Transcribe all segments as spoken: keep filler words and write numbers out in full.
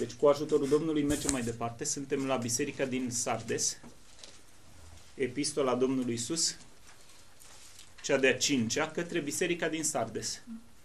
Deci, cu ajutorul Domnului, mergem mai departe. Suntem la biserica din Sardes, Epistola Domnului Iisus, cea de-a cincea, către biserica din Sardes.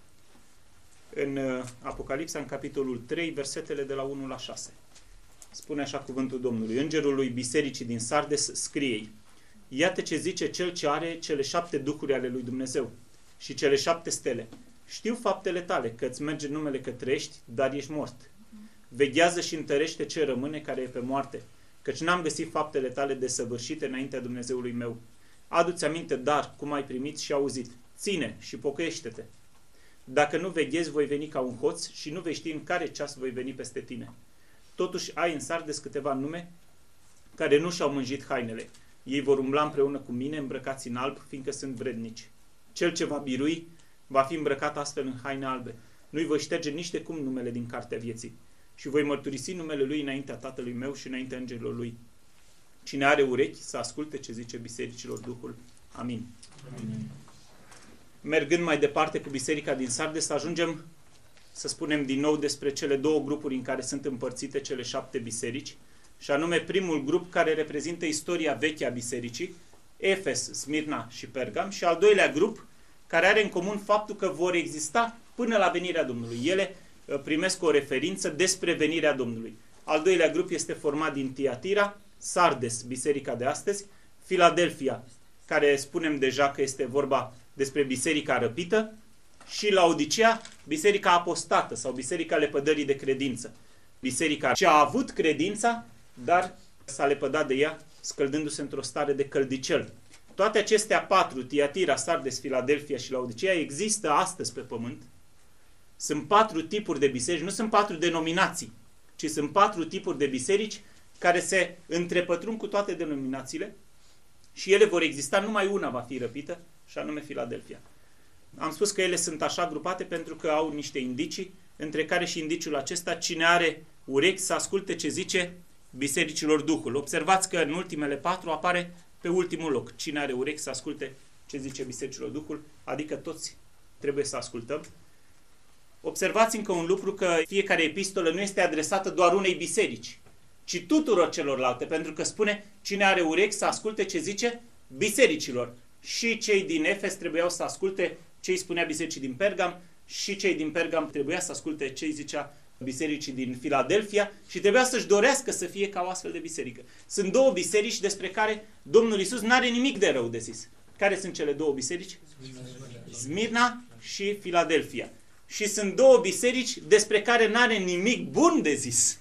În Apocalipsa, în capitolul trei, versetele de la unu la șase. Spune așa cuvântul Domnului: Îngerul lui bisericii din Sardes scrie: Iată ce zice cel ce are cele șapte duhuri ale lui Dumnezeu și cele șapte stele. Știu faptele tale, că îți merge numele că trăiești, dar ești mort. Veghează și întărește ce rămâne, care e pe moarte, căci n-am găsit faptele tale desăvârșite înaintea Dumnezeului meu. Adu-ți aminte, dar, cum ai primit și auzit. Ține și pocăiește-te. Dacă nu veghezi, voi veni ca un hoț și nu vei ști în care ceas voi veni peste tine. Totuși ai în Sardes câteva nume care nu și-au mânjit hainele. Ei vor umbla împreună cu mine, îmbrăcați în alb, fiindcă sunt vrednici. Cel ce va birui va fi îmbrăcat astfel în haine albe. Nu-i voi șterge nici de cum numele din cartea vieții. Și voi mărturisi numele lui înaintea Tatălui meu și înaintea îngerilor lui. Cine are urechi să asculte ce zice bisericilor Duhul. Amin. Amin. Mergând mai departe cu biserica din Sardes, ajungem să spunem din nou despre cele două grupuri în care sunt împărțite cele șapte biserici, și anume primul grup care reprezintă istoria veche a bisericii, Efes, Smirna și Pergam, și al doilea grup care are în comun faptul că vor exista până la venirea Domnului. Ele primesc o referință despre venirea Domnului. Al doilea grup este format din Tiatira, Sardes, biserica de astăzi, Filadelfia, care spunem deja că este vorba despre biserica răpită, și Laodicea, biserica apostată sau biserica lepădării de credință. Biserica ce a avut credința, dar s-a lepădat de ea, scăldându-se într-o stare de căldicel. Toate acestea patru, Tiatira, Sardes, Filadelfia și Laodicea, există astăzi pe pământ. Sunt patru tipuri de biserici, nu sunt patru denominații, ci sunt patru tipuri de biserici care se întrepătrund cu toate denominațiile și ele vor exista, numai una va fi răpită, și anume Filadelfia. Am spus că ele sunt așa grupate pentru că au niște indicii, între care și indiciul acesta: cine are urechi să asculte ce zice bisericilor Duhul. Observați că în ultimele patru apare pe ultimul loc: cine are urechi să asculte ce zice bisericilor Duhul, adică toți trebuie să ascultăm. Observați încă un lucru, că fiecare epistolă nu este adresată doar unei biserici, ci tuturor celorlalte, pentru că spune: cine are urechi să asculte ce zice bisericilor. Și cei din Efes trebuiau să asculte ce îi spunea bisericii din Pergam, și cei din Pergam trebuia să asculte ce îi zicea bisericii din Filadelfia, și trebuia să-și dorească să fie ca o astfel de biserică. Sunt două biserici despre care Domnul Iisus n-are nimic de rău de zis. Care sunt cele două biserici? Smirna și Filadelfia. Și sunt două biserici despre care n-are nimic bun de zis.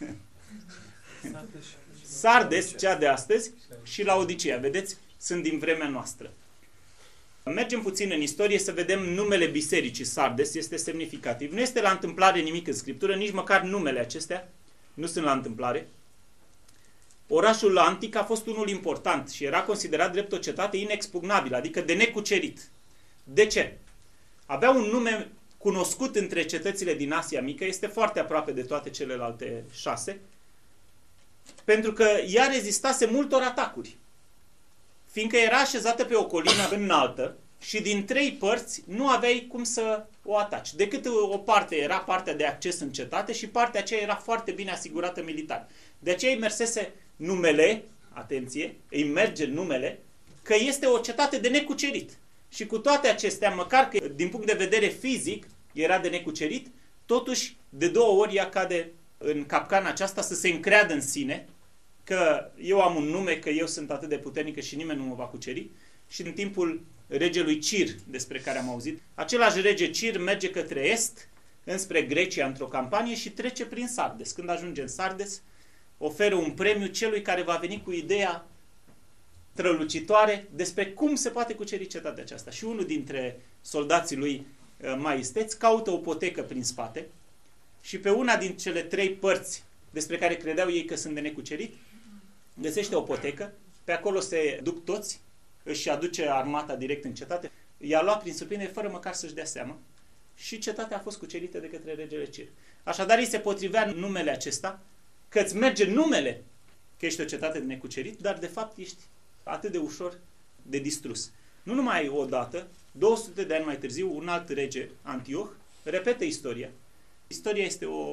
Sardes, cea de astăzi, și Laodicea. Vedeți? Sunt din vremea noastră. Mergem puțin în istorie să vedem numele bisericii Sardes. Este semnificativ. Nu este la întâmplare nimic în Scriptură, nici măcar numele acestea nu sunt la întâmplare. Orașul antic a fost unul important și era considerat drept o cetate inexpugnabilă, adică de necucerit. De ce? Avea un nume cunoscut între cetățile din Asia Mică, este foarte aproape de toate celelalte șase, pentru că ea rezistase multor atacuri. Fiindcă era așezată pe o colină înaltă și din trei părți nu aveai cum să o ataci. Decât o parte era partea de acces în cetate și partea aceea era foarte bine asigurată militar. De aceea îi mersese numele, atenție, îi merge numele, că este o cetate de necucerit. Și cu toate acestea, măcar că din punct de vedere fizic era de necucerit, totuși de două ori ea cade în capcana aceasta să se încreadă în sine, că eu am un nume, că eu sunt atât de puternică și nimeni nu mă va cuceri. Și în timpul regelui Cir, despre care am auzit, același rege Cir merge către est, înspre Grecia, într-o campanie, și trece prin Sardes. Când ajunge în Sardes, oferă un premiu celui care va veni cu ideea strălucitoare despre cum se poate cuceri cetatea aceasta. Și unul dintre soldații lui mai isteți caută o potecă prin spate și pe una din cele trei părți despre care credeau ei că sunt de necucerit, găsește o potecă, pe acolo se duc toți, își aduce armata direct în cetate, i-a luat prin surprindere fără măcar să-și dea seama și cetatea a fost cucerită de către regele Cir. Așadar îi se potrivea numele acesta, că îți merge numele că ești o cetate de necucerit, dar de fapt ești atât de ușor de distrus. Nu numai o dată, două sute de ani mai târziu, un alt rege, Antioh, repetă istoria. Istoria este o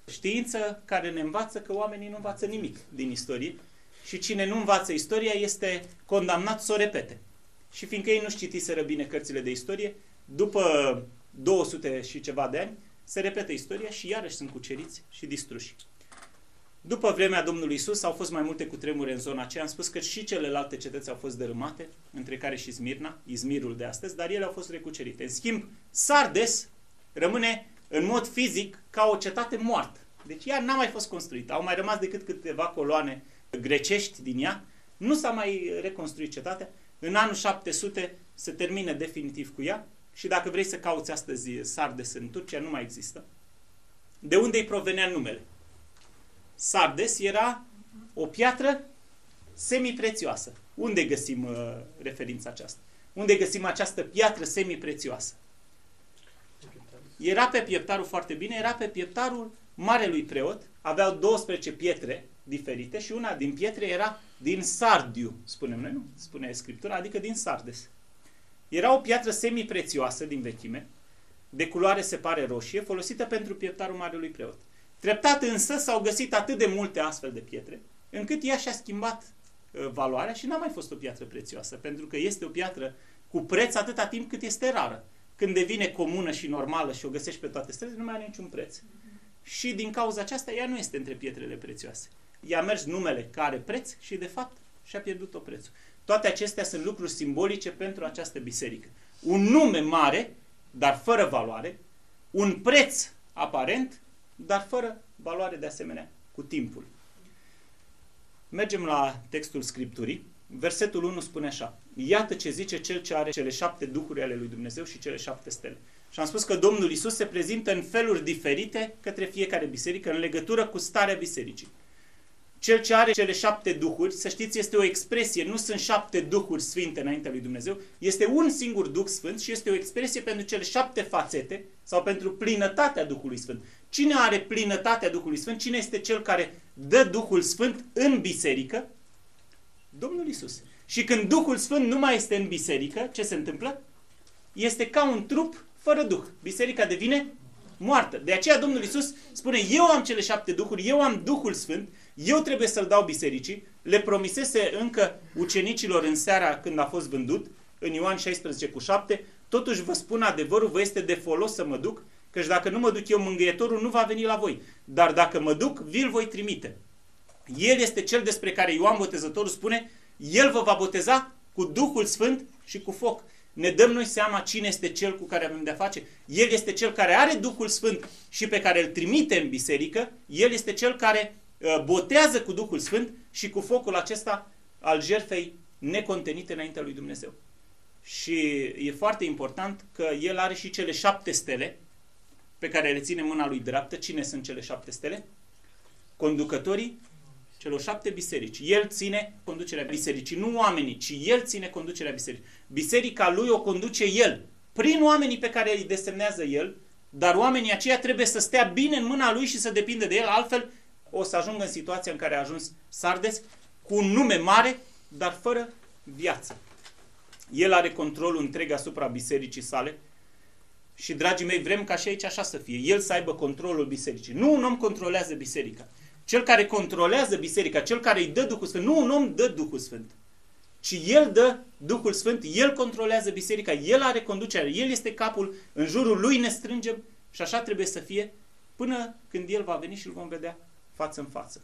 Știință care ne învață că oamenii nu învață nimic din istorie și cine nu învață istoria este condamnat să o repete. Și fiindcă ei nu-și citiseră bine cărțile de istorie, după două sute și ceva de ani, se repetă istoria și iarăși sunt cuceriți și distruși. După vremea Domnului Isus au fost mai multe cutremure în zona aceea. Am spus că și celelalte cetăți au fost dărâmate, între care și Smirna, Izmirul de astăzi, dar ele au fost recucerite. În schimb, Sardes rămâne în mod fizic ca o cetate moartă. Deci ea n-a mai fost construită. Au mai rămas decât câteva coloane grecești din ea. Nu s-a mai reconstruit cetatea. În anul șapte sute se termină definitiv cu ea și dacă vrei să cauți astăzi Sardes în Turcia, nu mai există. De unde îi provenea numele? Sardes era o piatră semiprețioasă. Unde găsim uh, referința aceasta? Unde găsim această piatră semiprețioasă? Era pe pieptarul foarte bine, era pe pieptarul marelui preot. Aveau douăsprezece pietre diferite și una din pietre era din sardiu, spunem noi, nu? Spune Scriptura, adică din Sardes. Era o piatră semiprețioasă din vechime, de culoare se pare roșie, folosită pentru pieptarul marelui preot. Treptat însă s-au găsit atât de multe astfel de pietre, încât ea și-a schimbat uh, valoarea și n-a mai fost o piatră prețioasă, pentru că este o piatră cu preț atâta timp cât este rară. Când devine comună și normală și o găsești pe toate străzile, nu mai are niciun preț. Și din cauza aceasta, ea nu este între pietrele prețioase. I-a mers numele care are preț și, de fapt, și-a pierdut-o prețul. Toate acestea sunt lucruri simbolice pentru această biserică. Un nume mare, dar fără valoare, un preț aparent, dar fără valoare de asemenea cu timpul. Mergem la textul Scripturii. Versetul unu spune așa: iată ce zice cel ce are cele șapte duhuri ale lui Dumnezeu și cele șapte stele. Și am spus că Domnul Iisus se prezintă în feluri diferite către fiecare biserică în legătură cu starea bisericii. Cel ce are cele șapte duhuri, să știți, este o expresie, nu sunt șapte duhuri sfinte înaintea lui Dumnezeu, este un singur Duh Sfânt și este o expresie pentru cele șapte fațete sau pentru plinătatea Duhului Sfânt. Cine are plinătatea Duhului Sfânt? Cine este cel care dă Duhul Sfânt în biserică? Domnul Iisus. Și când Duhul Sfânt nu mai este în biserică, ce se întâmplă? Este ca un trup fără Duh. Biserica devine moartă. De aceea Domnul Iisus spune: eu am cele șapte duhuri, eu am Duhul Sfânt, eu trebuie să-l dau bisericii. Le promisese încă ucenicilor în seara când a fost vândut, în Ioan șaisprezece cu șapte, totuși vă spun adevărul, vă este de folos să mă duc, căci dacă nu mă duc eu, mângâietorul nu va veni la voi. Dar dacă mă duc, vi-l voi trimite. El este cel despre care Ioan Botezătorul spune: el vă va boteza cu Duhul Sfânt și cu foc. Ne dăm noi seama cine este cel cu care avem de-a face? El este cel care are Duhul Sfânt și pe care îl trimite în biserică. El este cel care uh, botează cu Duhul Sfânt și cu focul acesta al jertfei necontenite înaintea lui Dumnezeu. Și e foarte important că el are și cele șapte stele pe care le ține mâna lui dreaptă. Cine sunt cele șapte stele? Conducătorii celor șapte biserici. El ține conducerea bisericii, nu oamenii, ci el ține conducerea bisericii. Biserica lui o conduce el, prin oamenii pe care îi desemnează el, dar oamenii aceia trebuie să stea bine în mâna lui și să depindă de el, altfel o să ajungă în situația în care a ajuns Sardes, cu un nume mare, dar fără viață. El are controlul întreg asupra bisericii sale și, dragii mei, vrem ca și aici așa să fie. El să aibă controlul bisericii. Nu un om controlează biserica. Cel care controlează biserica, cel care îi dă Duhul Sfânt, nu un om dă Duhul Sfânt, ci el dă Duhul Sfânt, el controlează biserica, el are conducerea, el este capul, în jurul lui ne strângem și așa trebuie să fie până când el va veni și îl vom vedea față în față.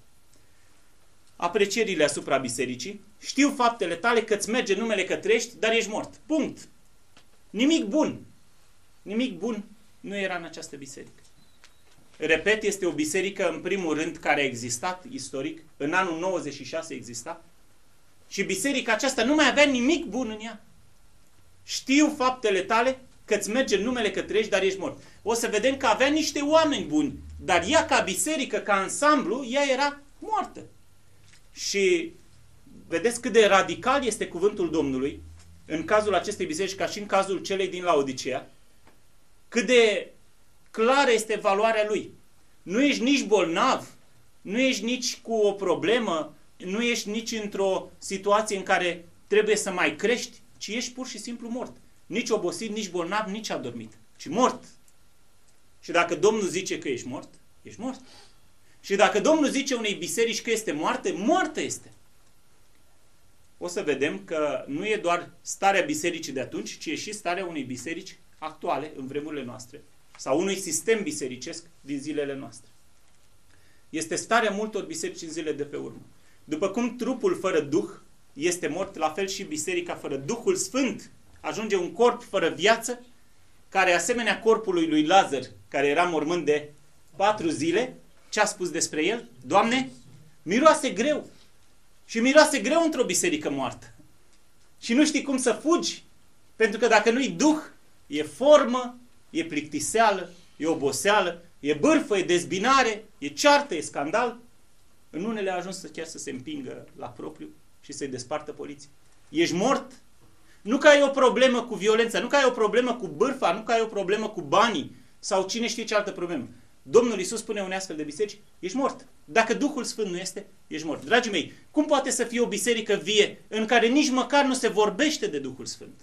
Aprecierile asupra bisericii: știu faptele tale că îți merge numele că trăiești, dar ești mort. Punct. Nimic bun. Nimic bun nu era în această biserică. Repet, este o biserică, în primul rând, care a existat istoric. În anul nouăzeci și șase exista. Și biserica aceasta nu mai avea nimic bun în ea. Știu faptele tale că îți merge numele că trăiești, dar ești mort. O să vedem că avea niște oameni buni, dar ea ca biserică, ca ansamblu, ea era moartă. Și vedeți cât de radical este cuvântul Domnului în cazul acestei biserici, ca și în cazul celei din Laodicea. Cât de clară este valoarea lui. Nu ești nici bolnav, nu ești nici cu o problemă, nu ești nici într-o situație în care trebuie să mai crești, ci ești pur și simplu mort. Nici obosit, nici bolnav, nici adormit, ci mort. Și dacă Domnul zice că ești mort, ești mort. Și dacă Domnul zice unei biserici că este moarte, moartă este. O să vedem că nu e doar starea bisericii de atunci, ci e și starea unei biserici actuale, în vremurile noastre, sau unui sistem bisericesc din zilele noastre. Este starea multor biserici în zilele de pe urmă. După cum trupul fără Duh este mort, la fel și biserica fără Duhul Sfânt ajunge un corp fără viață, care asemenea corpului lui Lazar, care era mormânt de patru zile, ce a spus despre el? Doamne, miroase greu. Și miroase greu într-o biserică moartă. Și nu știi cum să fugi, pentru că dacă nu-i Duh, e formă, e plictiseală, e oboseală, e bârfă, e dezbinare, e ceartă, e scandal. În unele a ajuns să chiar să se împingă la propriu și să-i despartă poliția. Ești mort? Nu că ai o problemă cu violența, nu că ai o problemă cu bârfa, nu că ai o problemă cu banii sau cine știe ce altă problemă. Domnul Iisus spune unei astfel de biserici, ești mort. Dacă Duhul Sfânt nu este, ești mort. Dragii mei, cum poate să fie o biserică vie în care nici măcar nu se vorbește de Duhul Sfânt?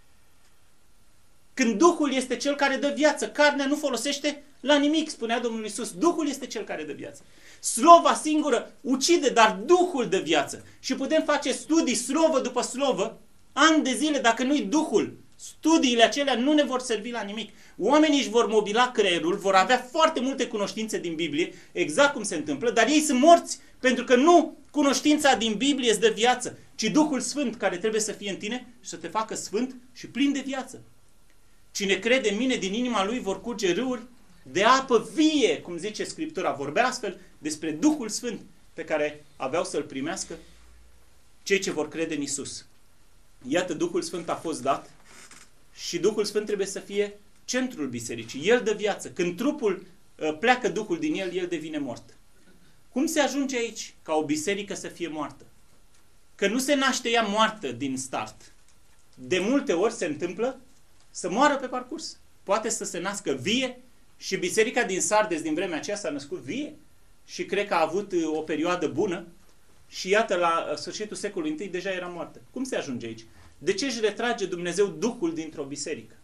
Când Duhul este cel care dă viață, carnea nu folosește la nimic, spunea Domnul Iisus. Duhul este cel care dă viață. Slova singură ucide, dar Duhul dă viață. Și putem face studii slovă după slovă, ani de zile, dacă nu-i Duhul. Studiile acelea nu ne vor servi la nimic. Oamenii își vor mobila creierul, vor avea foarte multe cunoștințe din Biblie, exact cum se întâmplă, dar ei sunt morți, pentru că nu cunoștința din Biblie îți dă viață, ci Duhul Sfânt care trebuie să fie în tine și să te facă sfânt și plin de viață. Cine crede în mine, din inima lui vor curge râuri de apă vie, cum zice Scriptura. Vorbea astfel despre Duhul Sfânt pe care aveau să-L primească cei ce vor crede în Iisus. Iată, Duhul Sfânt a fost dat și Duhul Sfânt trebuie să fie centrul bisericii. El dă viață. Când trupul pleacă Duhul din el, el devine mort. Cum se ajunge aici ca o biserică să fie moartă? Că nu se naște ea moartă din start. De multe ori se întâmplă să moară pe parcurs. Poate să se nască vie și biserica din Sardes din vremea aceea s-a născut vie și cred că a avut o perioadă bună și iată la sfârșitul secolului întâi deja era moartă. Cum se ajunge aici? De ce își retrage Dumnezeu Duhul dintr-o biserică?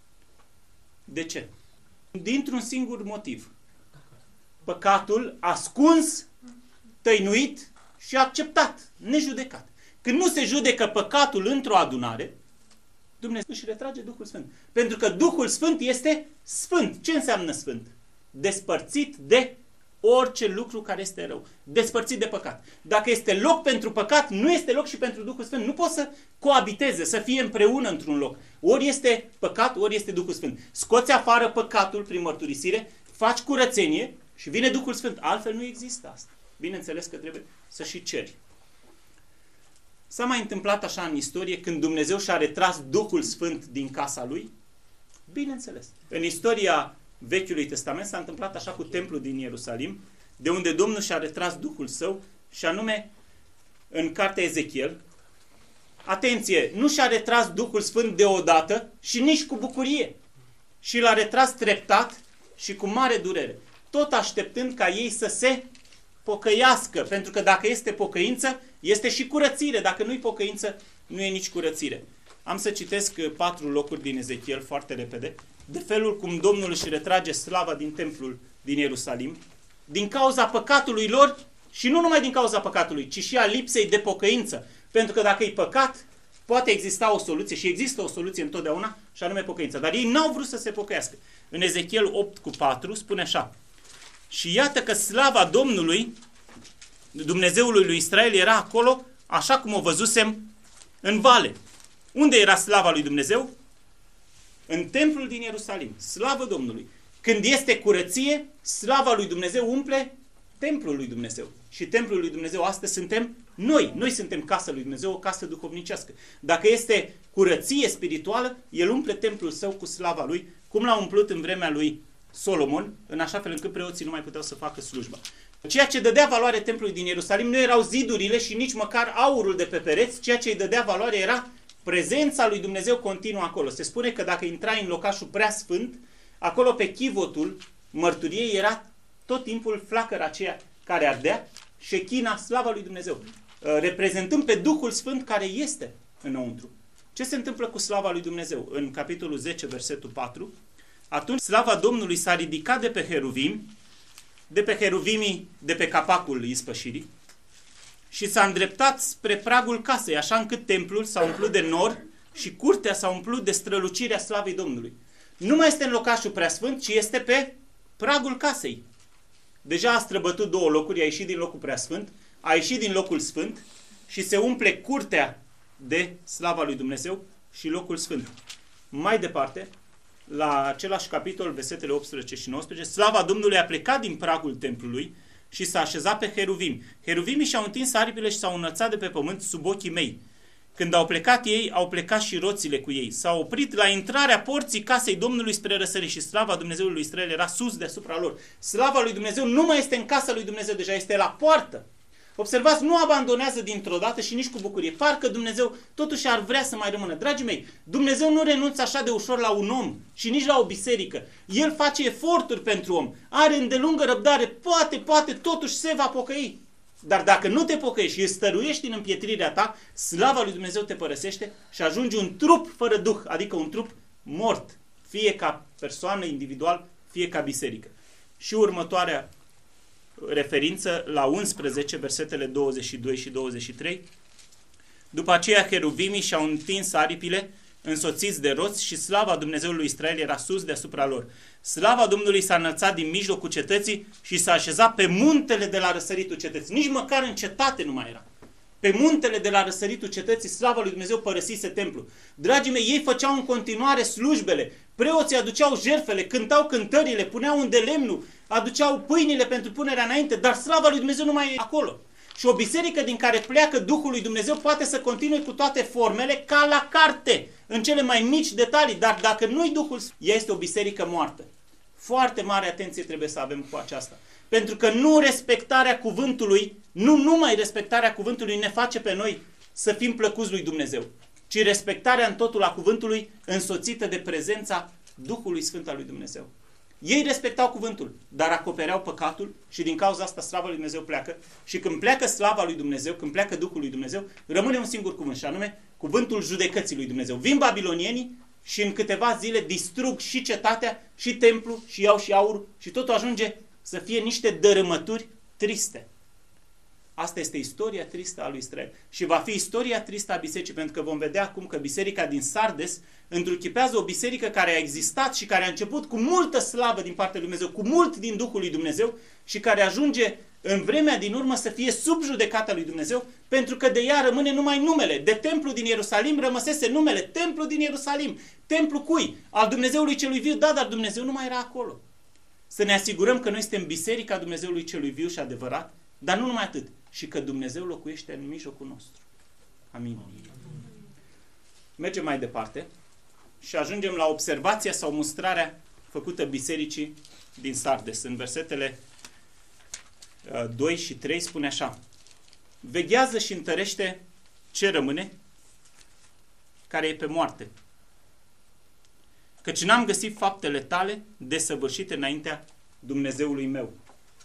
De ce? Dintr-un singur motiv. Păcatul ascuns, tăinuit și acceptat, nejudecat. Când nu se judecă păcatul într-o adunare, Dumnezeu își retrage Duhul Sfânt. Pentru că Duhul Sfânt este sfânt. Ce înseamnă sfânt? Despărțit de orice lucru care este rău. Despărțit de păcat. Dacă este loc pentru păcat, nu este loc și pentru Duhul Sfânt. Nu pot să coabiteze, să fie împreună într-un loc. Ori este păcat, ori este Duhul Sfânt. Scoți afară păcatul prin mărturisire, faci curățenie și vine Duhul Sfânt. Altfel nu există asta. Bineînțeles că trebuie să și ceri. S-a mai întâmplat așa în istorie când Dumnezeu și-a retras Duhul Sfânt din casa Lui? Bineînțeles. În istoria Vechiului Testament s-a întâmplat așa cu templul din Ierusalim, de unde Domnul și-a retras Duhul Său, și anume în cartea Ezechiel. Atenție, nu și-a retras Duhul Sfânt deodată și nici cu bucurie, și l-a retras treptat și cu mare durere, tot așteptând ca ei să se pocăiască, pentru că dacă este pocăință, este și curățire. Dacă nu-i pocăință, nu e nici curățire. Am să citesc patru locuri din Ezechiel foarte repede, de felul cum Domnul își retrage slava din templul din Ierusalim, din cauza păcatului lor și nu numai din cauza păcatului, ci și a lipsei de pocăință. Pentru că dacă e păcat, poate exista o soluție și există o soluție întotdeauna, și anume pocăința. Dar ei n-au vrut să se pocăiască. În Ezechiel opt cu patru spune așa: și iată că slava Domnului, Dumnezeului lui Israel, era acolo, așa cum o văzusem în vale. Unde era slava lui Dumnezeu? În templul din Ierusalim. Slavă Domnului! Când este curăție, slava lui Dumnezeu umple templul lui Dumnezeu. Și templul lui Dumnezeu astăzi suntem noi. Noi suntem casa lui Dumnezeu, o casă duhovnicească. Dacă este curăție spirituală, el umple templul său cu slava lui, cum l-a umplut în vremea lui Solomon, în așa fel încât preoții nu mai puteau să facă slujba. Ceea ce dădea valoare templului din Ierusalim nu erau zidurile și nici măcar aurul de pe pereți, ceea ce îi dădea valoare era prezența lui Dumnezeu continuă acolo. Se spune că dacă intrai în locașul prea sfânt, acolo pe chivotul mărturiei era tot timpul flacăra aceea care ardea, șechina, slava lui Dumnezeu, reprezentând pe Duhul Sfânt care este înăuntru. Ce se întâmplă cu slava lui Dumnezeu? În capitolul zece, versetul patru, atunci slava Domnului s-a ridicat de pe heruvim, de pe heruvimii de pe capacul ispășirii și s-a îndreptat spre pragul casei, așa încât templul s-a umplut de nor și curtea s-a umplut de strălucirea slavei Domnului. Nu mai este în locașul preasfânt, ci este pe pragul casei. Deja a străbătut două locuri, a ieșit din locul preasfânt, a ieșit din locul sfânt și se umple curtea de slava lui Dumnezeu și locul sfânt. Mai departe, la același capitol, versetele optsprezece și nouăsprezece, slava Domnului a plecat din pragul templului și s-a așezat pe heruvim. Heruvimii și-au întins aripile și s-au înălțat de pe pământ sub ochii mei. Când au plecat ei, au plecat și roțile cu ei. S-au oprit la intrarea porții casei Domnului spre răsărit și slava Dumnezeului lui Israel era sus deasupra lor. Slava lui Dumnezeu nu mai este în casa lui Dumnezeu, deja este la poartă. Observați, nu abandonează dintr-o dată și nici cu bucurie. Parcă Dumnezeu totuși ar vrea să mai rămână. Dragii mei, Dumnezeu nu renunță așa de ușor la un om și nici la o biserică. El face eforturi pentru om. Are îndelungă răbdare. Poate, poate, totuși se va pocăi. Dar dacă nu te pocăiești și îți stăruiești în împietrirea ta, slava lui Dumnezeu te părăsește și ajungi un trup fără duh, adică un trup mort. Fie ca persoană individual, fie ca biserică. Și următoarea referință la unsprezece, versetele douăzeci și doi și douăzeci și trei. După aceea heruvimii și-au întins aripile, însoțiți de roți și slava Dumnezeului lui Israel era sus deasupra lor. Slava Domnului s-a înălțat din mijlocul cetății și s-a așezat pe muntele de la răsăritul cetății. Nici măcar în cetate nu mai era. Pe muntele de la răsăritul cetății, slava lui Dumnezeu părăsise templu. Dragii mei, ei făceau în continuare slujbele. Preoții aduceau jertfele, cântau cântările, puneau un de lemnul, aduceau pâinile pentru punerea înainte, dar slava lui Dumnezeu nu mai e acolo. Și o biserică din care pleacă Duhul lui Dumnezeu poate să continue cu toate formele ca la carte, în cele mai mici detalii, dar dacă nu-i Duhul, ea este o biserică moartă. Foarte mare atenție trebuie să avem cu aceasta. Pentru că nu respectarea cuvântului, nu numai respectarea cuvântului ne face pe noi să fim plăcuți lui Dumnezeu, ci respectarea în totul a cuvântului însoțită de prezența Duhului Sfânt al lui Dumnezeu. Ei respectau cuvântul, dar acopereau păcatul și din cauza asta slava lui Dumnezeu pleacă. Și când pleacă slava lui Dumnezeu, când pleacă Duhul lui Dumnezeu, rămâne un singur cuvânt și anume cuvântul judecății lui Dumnezeu. Vin babilonienii și în câteva zile distrug și cetatea, și templu, și iau și aurul și totul ajunge să fie niște dărâmături triste. Asta este istoria tristă a lui Israel. Și va fi istoria tristă a bisericii, pentru că vom vedea acum că biserica din Sardes întruchipează o biserică care a existat și care a început cu multă slavă din partea lui Dumnezeu, cu mult din Duhul lui Dumnezeu și care ajunge în vremea din urmă să fie sub judecata lui Dumnezeu, pentru că de ea rămâne numai numele. De templu din Ierusalim rămăsese numele, templu din Ierusalim. Templu cui? Al Dumnezeului celui viu, da, dar Dumnezeu nu mai era acolo. Să ne asigurăm că noi suntem biserica Dumnezeului celui viu și adevărat, dar nu numai atât, și că Dumnezeu locuiește în mijlocul nostru. Amin. Mergem mai departe și ajungem la observația sau mustrarea făcută bisericii din Sardes. În versetele doi și trei spune așa: veghează și întărește ce rămâne, care e pe moarte, căci n-am găsit faptele tale desăvârșite înaintea Dumnezeului meu.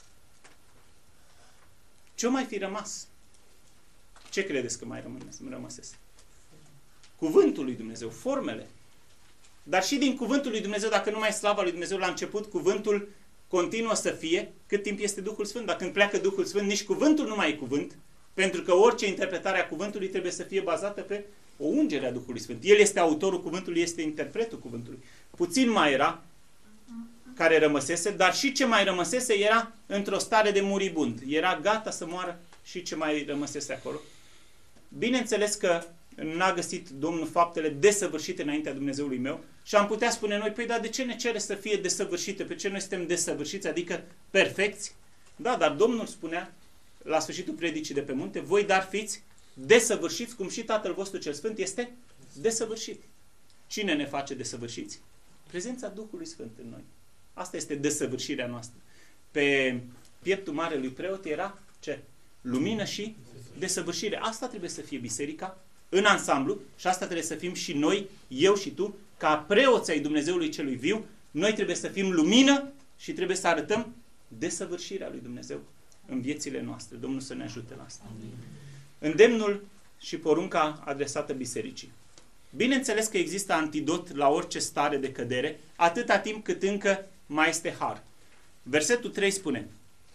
Ce-o mai fi rămas? Ce credeți că mai rămăsese? Cuvântul lui Dumnezeu, formele. Dar și din cuvântul lui Dumnezeu, dacă nu mai e slava lui Dumnezeu la început, cuvântul continuă să fie cât timp este Duhul Sfânt. Dacă când pleacă Duhul Sfânt, nici cuvântul nu mai e cuvânt, pentru că orice interpretare a cuvântului trebuie să fie bazată pe o ungere a Duhului Sfânt. El este autorul cuvântului, este interpretul cuvântului. Puțin mai era care rămăsese, dar și ce mai rămăsese era într-o stare de muribund. Era gata să moară și ce mai rămăsese acolo. Bineînțeles că n-a găsit Domnul faptele desăvârșite înaintea Dumnezeului meu și am putea spune noi, păi dar de ce ne cere să fie desăvârșite? Pe ce noi suntem desăvârșiți, adică perfecți? Da, dar Domnul spunea la sfârșitul predicii de pe munte, voi dar fiți desăvârșiți, cum și Tatăl vostru cel Sfânt este desăvârșit. Cine ne face desăvârșiți? Prezența Duhului Sfânt în noi. Asta este desăvârșirea noastră. Pe pieptul marelui preot era ce? Lumină și desăvârșire. Asta trebuie să fie biserica în ansamblu și asta trebuie să fim și noi, eu și tu, ca preoți ai Dumnezeului celui viu. Noi trebuie să fim lumină și trebuie să arătăm desăvârșirea lui Dumnezeu în viețile noastre. Domnul să ne ajute la asta. Amin. Îndemnul și porunca adresată bisericii. Bineînțeles că există antidot la orice stare de cădere, atâta timp cât încă mai este har. Versetul trei spune: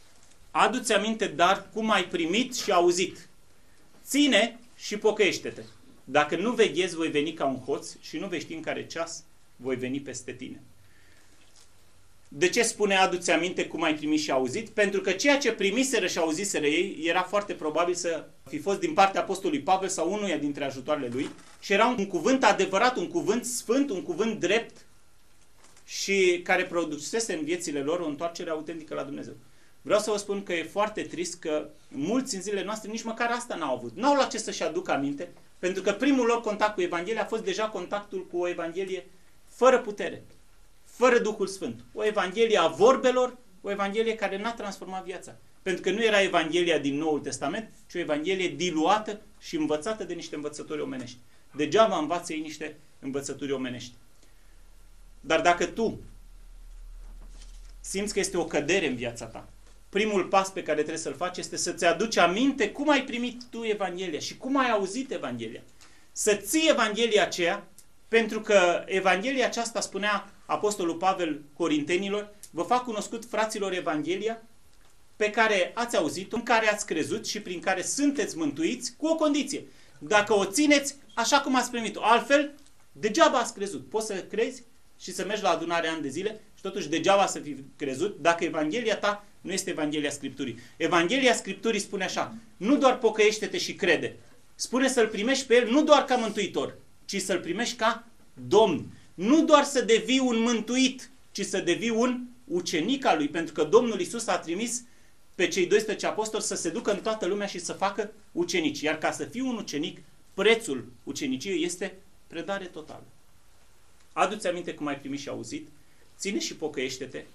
adu-ți aminte, dar cum ai primit și auzit. Ține și pocăiește-te. Dacă nu veghezi, voi veni ca un hoț și nu vei ști în care ceas voi veni peste tine. De ce spune adu-ți aminte cum ai primit și auzit? Pentru că ceea ce primiseră și auziseră ei era foarte probabil să fi fost din partea apostolului Pavel sau unuia dintre ajutoarele lui și era un cuvânt adevărat, un cuvânt sfânt, un cuvânt drept și care producese în viețile lor o întoarcere autentică la Dumnezeu. Vreau să vă spun că e foarte trist că mulți în zilele noastre nici măcar asta n-au avut. N-au la ce să-și aducă aminte, pentru că primul lor contact cu Evanghelia a fost deja contactul cu o Evanghelie fără putere, fără Duhul Sfânt. O Evanghelie a vorbelor, o Evanghelie care n-a transformat viața. Pentru că nu era Evanghelia din Noul Testament, ci o Evanghelie diluată și învățată de niște învățători omenești. Degeaba învață ei niște învățături omenești. Dar dacă tu simți că este o cădere în viața ta, primul pas pe care trebuie să-l faci este să-ți aduci aminte cum ai primit tu Evanghelia și cum ai auzit Evanghelia. Să ții Evanghelia aceea, pentru că Evanghelia aceasta, spunea Apostolul Pavel Corintenilor, vă fac cunoscut, fraților, Evanghelia pe care ați auzit-o, în care ați crezut și prin care sunteți mântuiți, cu o condiție. Dacă o țineți așa cum ați primit-o, altfel, degeaba ați crezut. Poți să crezi și să mergi la adunare ani de zile și totuși degeaba să fi crezut dacă Evanghelia ta nu este Evanghelia Scripturii. Evanghelia Scripturii spune așa, nu doar pocăiește-te și crede. Spune să-L primești pe El nu doar ca mântuitor, ci să-L primești ca Domn. Nu doar să devii un mântuit, ci să devii un ucenic al Lui, pentru că Domnul Iisus a trimis pe cei doisprezece apostoli să se ducă în toată lumea și să facă ucenici. Iar ca să fii un ucenic, prețul uceniciei este predare totală. Adu-ți aminte cum ai primit și auzit, ține și pocăiește-te.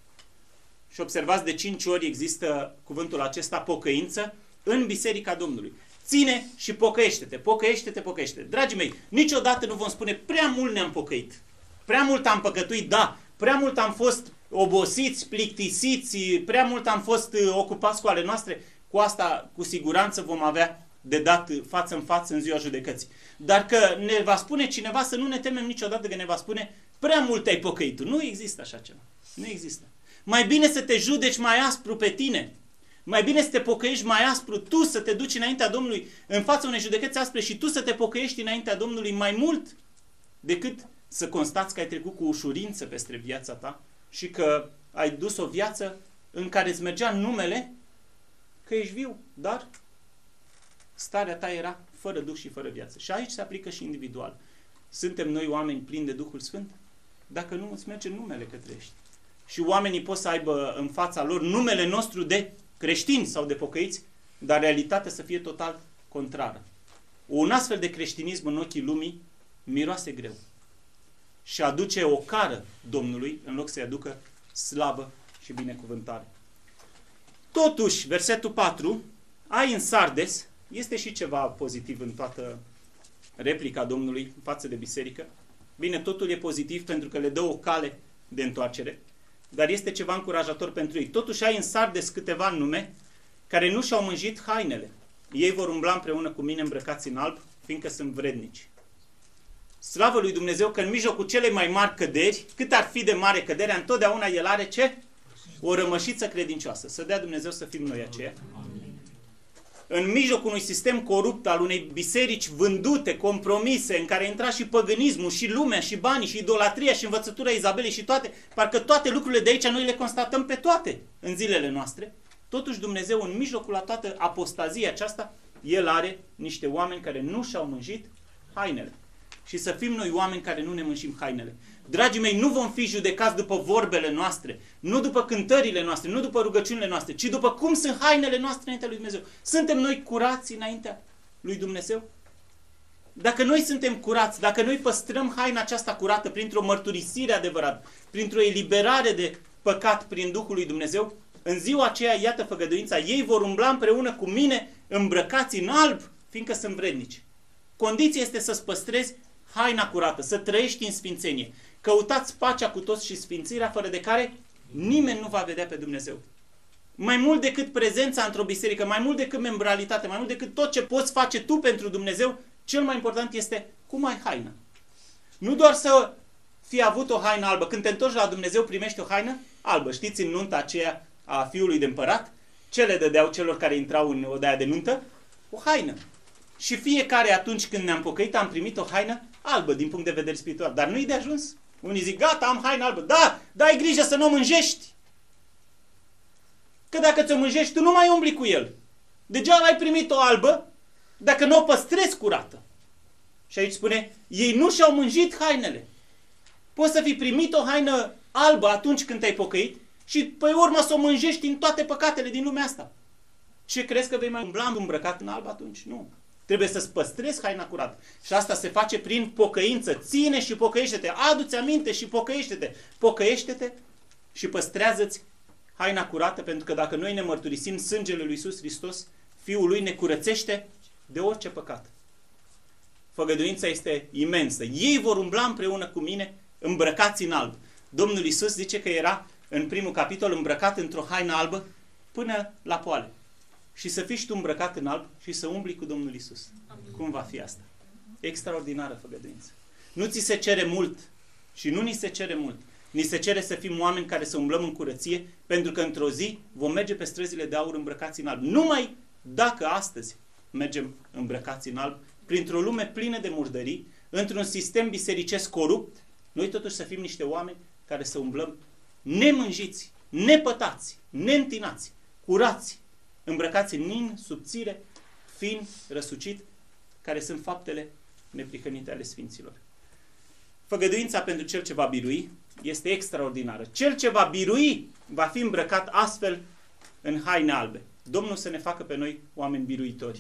Și observați, de cinci ori există cuvântul acesta, pocăință, în Biserica Domnului. Ține și pocăiește-te, pocăiește-te, pocăiește-te. Dragii mei, niciodată nu vom spune prea mult ne-am pocăit. Prea mult am păcătuit, da. Prea mult am fost obosiți, plictisiți, prea mult am fost ocupați cu ale noastre. Cu asta, cu siguranță, vom avea de dat față în față în ziua judecății. Dar că ne va spune cineva să nu ne temem niciodată că ne va spune prea mult te-ai pocăit. Nu există așa ceva. Nu există. Mai bine să te judeci mai aspru pe tine. Mai bine să te pocăiești mai aspru, tu să te duci înaintea Domnului în fața unei judecăți aspre și tu să te pocăiești înaintea Domnului mai mult decât să constați că ai trecut cu ușurință peste viața ta și că ai dus o viață în care îți mergea numele că ești viu, dar starea ta era fără Duh și fără viață. Și aici se aplică și individual. Suntem noi oameni plini de Duhul Sfânt? Dacă nu, îți merge numele că trăiești. Și oamenii pot să aibă în fața lor numele nostru de creștini sau de pocăiți, dar realitatea să fie total contrară. Un astfel de creștinism în ochii lumii miroase greu și aduce o cară Domnului în loc să-i aducă slavă și binecuvântare. Totuși, versetul patru, ai în Sardes, este și ceva pozitiv în toată replica Domnului față de biserică. Bine, totul e pozitiv pentru că le dă o cale de întoarcere, dar este ceva încurajator pentru ei. Totuși ai în Sardes câteva nume care nu și-au mânjit hainele. Ei vor umbla împreună cu mine îmbrăcați în alb, fiindcă sunt vrednici. Slavă lui Dumnezeu că în mijlocul celei mai mari căderi, cât ar fi de mare căderea, întotdeauna El are ce? O rămășiță credincioasă. Să dea Dumnezeu să fim noi aceia. În mijlocul unui sistem corupt al unei biserici vândute, compromise, în care intra și păgânismul, și lumea, și banii, și idolatria, și învățătura Izabelei, și toate, parcă toate lucrurile de aici noi le constatăm pe toate în zilele noastre, totuși Dumnezeu în mijlocul la toată apostazia aceasta, El are niște oameni care nu și-au mânjit hainele. Și să fim noi oameni care nu ne mânjim hainele. Dragii mei, nu vom fi judecați după vorbele noastre, nu după cântările noastre, nu după rugăciunile noastre, ci după cum sunt hainele noastre înaintea lui Dumnezeu. Suntem noi curați înaintea lui Dumnezeu? Dacă noi suntem curați, dacă noi păstrăm haina aceasta curată printr-o mărturisire adevărată, printr-o eliberare de păcat prin Duhul lui Dumnezeu, în ziua aceea, iată făgăduința, ei vor umbla împreună cu mine îmbrăcați în alb, fiindcă sunt vrednici. Condiția este să-ți păstrezi haina curată, să trăiești în sfințenie. Căutați pacea cu toți și sfințirea, fără de care nimeni nu va vedea pe Dumnezeu. Mai mult decât prezența într-o biserică, mai mult decât membralitate, mai mult decât tot ce poți face tu pentru Dumnezeu, cel mai important este cum ai haina. Nu doar să fii avut o haină albă. Când te întorci la Dumnezeu, primești o haină albă. Știți, în nunta aceea a fiului de împărat, Ce le dădeau celor care intrau în odaia de nuntă? O haină. Și fiecare atunci când ne-am pocăit am primit o haină albă din punct de vedere spiritual. Dar nu-i de ajuns. Unii zic, gata, am haină albă. Da, dar ai grijă să nu o mânjești. Că dacă ți-o mânjești, tu nu mai umbli cu el. Degeaba ai primit o albă dacă nu o păstrezi curată. Și aici spune, ei nu și-au mânjit hainele. Poți să fi primit o haină albă atunci când te-ai pocăit și pe urmă să o mânjești în toate păcatele din lumea asta. Ce crezi că vei mai umbla îmbrăcat în alb atunci? Nu. Trebuie să-ți păstrezi haina curată. Și asta se face prin pocăință. Ține și pocăiește-te. Adu-ți aminte și pocăiește-te. Pocăiește-te și păstrează-ți haina curată, pentru că dacă noi ne mărturisim sângele lui Iisus Hristos, Fiul Lui ne curățește de orice păcat. Făgăduința este imensă. Ei vor umbla împreună cu mine îmbrăcați în alb. Domnul Iisus zice că era în primul capitol îmbrăcat într-o haină albă până la poale. Și să fii și tu îmbrăcat în alb și să umbli cu Domnul Iisus. Amin. Cum va fi asta? Extraordinară făgăduință. Nu ți se cere mult și nu ni se cere mult. Ni se cere să fim oameni care să umblăm în curăție, pentru că într-o zi vom merge pe străzile de aur îmbrăcați în alb. Numai dacă astăzi mergem îmbrăcați în alb, printr-o lume plină de murdării, într-un sistem bisericesc corupt, noi totuși să fim niște oameni care să umblăm nemânjiți, nepătați, neîntinați, curați, îmbrăcați în nin, subțire, fin, răsucit, care sunt faptele neprihănite ale Sfinților. Făgăduința pentru cel ce va birui este extraordinară. Cel ce va birui va fi îmbrăcat astfel în haine albe. Domnul să ne facă pe noi oameni biruitori.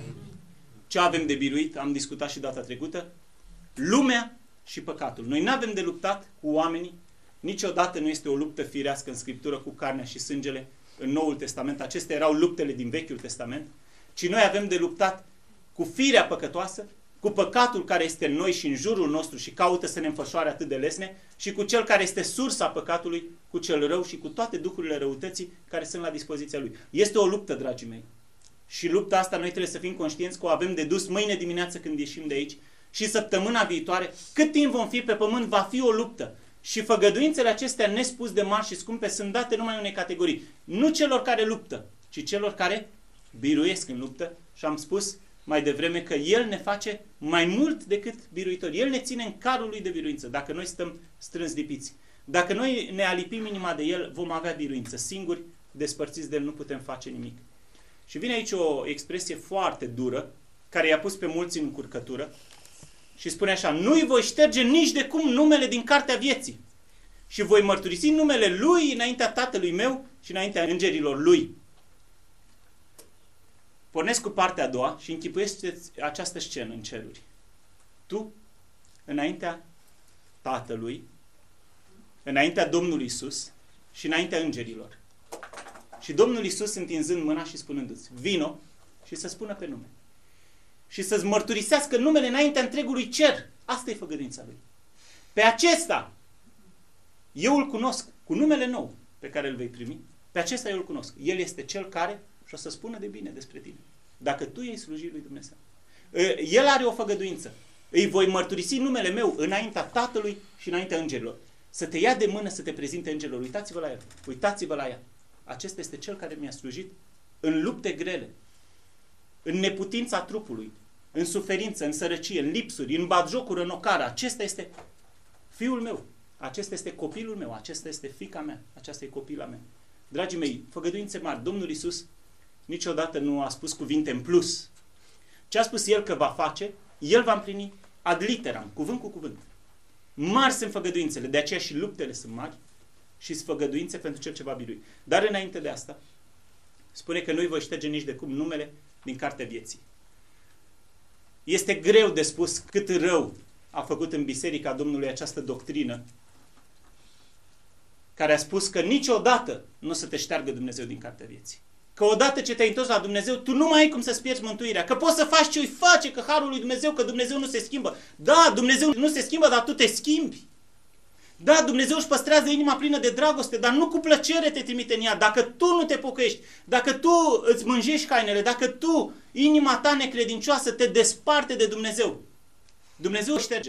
Ce avem de biruit? Am discutat și data trecută. Lumea și păcatul. Noi nu avem de luptat cu oamenii. Niciodată nu este o luptă firească în Scriptură cu carnea și sângele în Noul Testament. Acestea erau luptele din Vechiul Testament. Ci noi avem de luptat cu firea păcătoasă, cu păcatul care este în noi și în jurul nostru și caută să ne înfășoare atât de lesne, și cu cel care este sursa păcatului, cu cel rău și cu toate duhurile răutății care sunt la dispoziția lui. Este o luptă, dragii mei. Și lupta asta noi trebuie să fim conștienți că o avem de dus mâine dimineață când ieșim de aici și săptămâna viitoare. Cât timp vom fi pe pământ, va fi o luptă. Și făgăduințele acestea nespus de mari și scumpe sunt date numai unei categorii. Nu celor care luptă, ci celor care biruiesc în luptă. Și am spus mai devreme că El ne face mai mult decât biruitori. El ne ține în carul Lui de biruință, dacă noi stăm strâns lipiți. Dacă noi ne alipim inima de El, vom avea biruință. Singuri, despărțiți de El, nu putem face nimic. Și vine aici o expresie foarte dură, care i-a pus pe mulți în încurcătură, și spune așa: nu-i voi șterge nici de cum numele din cartea vieții și voi mărturisi numele Lui înaintea Tatălui meu și înaintea îngerilor Lui. Pornesc cu partea a doua și închipuiește-ți această scenă în ceruri. Tu, înaintea Tatălui, înaintea Domnului Iisus și înaintea îngerilor. Și Domnul Iisus întinzând mâna și spunându-ți: vino și să spună pe nume. Și să-ți mărturisească numele înaintea întregului cer. Asta e făgăduința Lui. Pe acesta eu îl cunosc cu numele nou pe care îl vei primi. Pe acesta eu îl cunosc. El este cel care și o să spună de bine despre tine. Dacă tu ei sluji lui Dumnezeu. El are o făgăduință. Îi voi mărturisi numele meu înaintea Tatălui și înaintea îngerilor. Să te ia de mână să te prezinte îngerilor. Uitați-vă la el. Uitați-vă la ea. Acesta este cel care mi-a slujit în lupte grele, în neputința trupului, în suferință, în sărăcie, în lipsuri, în batjocură, în ocară. Acesta este fiul meu. Acesta este copilul meu. Acesta este fiica mea. Aceasta e copila mea. Dragii mei, făgăduințe mari. Domnul Iisus niciodată nu a spus cuvinte în plus. Ce a spus El că va face, El va împlini ad literam, cuvânt cu cuvânt. Mari sunt făgăduințele, de aceea și luptele sunt mari și sunt făgăduințe pentru cel ce va birui. Dar înainte de asta, spune că nu-i voi șterge nici de cum numele din cartea vieții. Este greu de spus cât rău a făcut în Biserica Domnului această doctrină care a spus că niciodată nu o să te șteargă Dumnezeu din cartea vieții. Că odată ce te-ai întors la Dumnezeu, tu nu mai ai cum să-ți pierzi mântuirea. Că poți să faci ce-i face, că harul lui Dumnezeu, că Dumnezeu nu se schimbă. Da, Dumnezeu nu se schimbă, dar tu te schimbi. Da, Dumnezeu își păstrează inima plină de dragoste, dar nu cu plăcere te trimite în ea. Dacă tu nu te pocăiești, dacă tu îți mânjești hainele, dacă tu, inima ta necredincioasă, te desparte de Dumnezeu, Dumnezeu o șterge.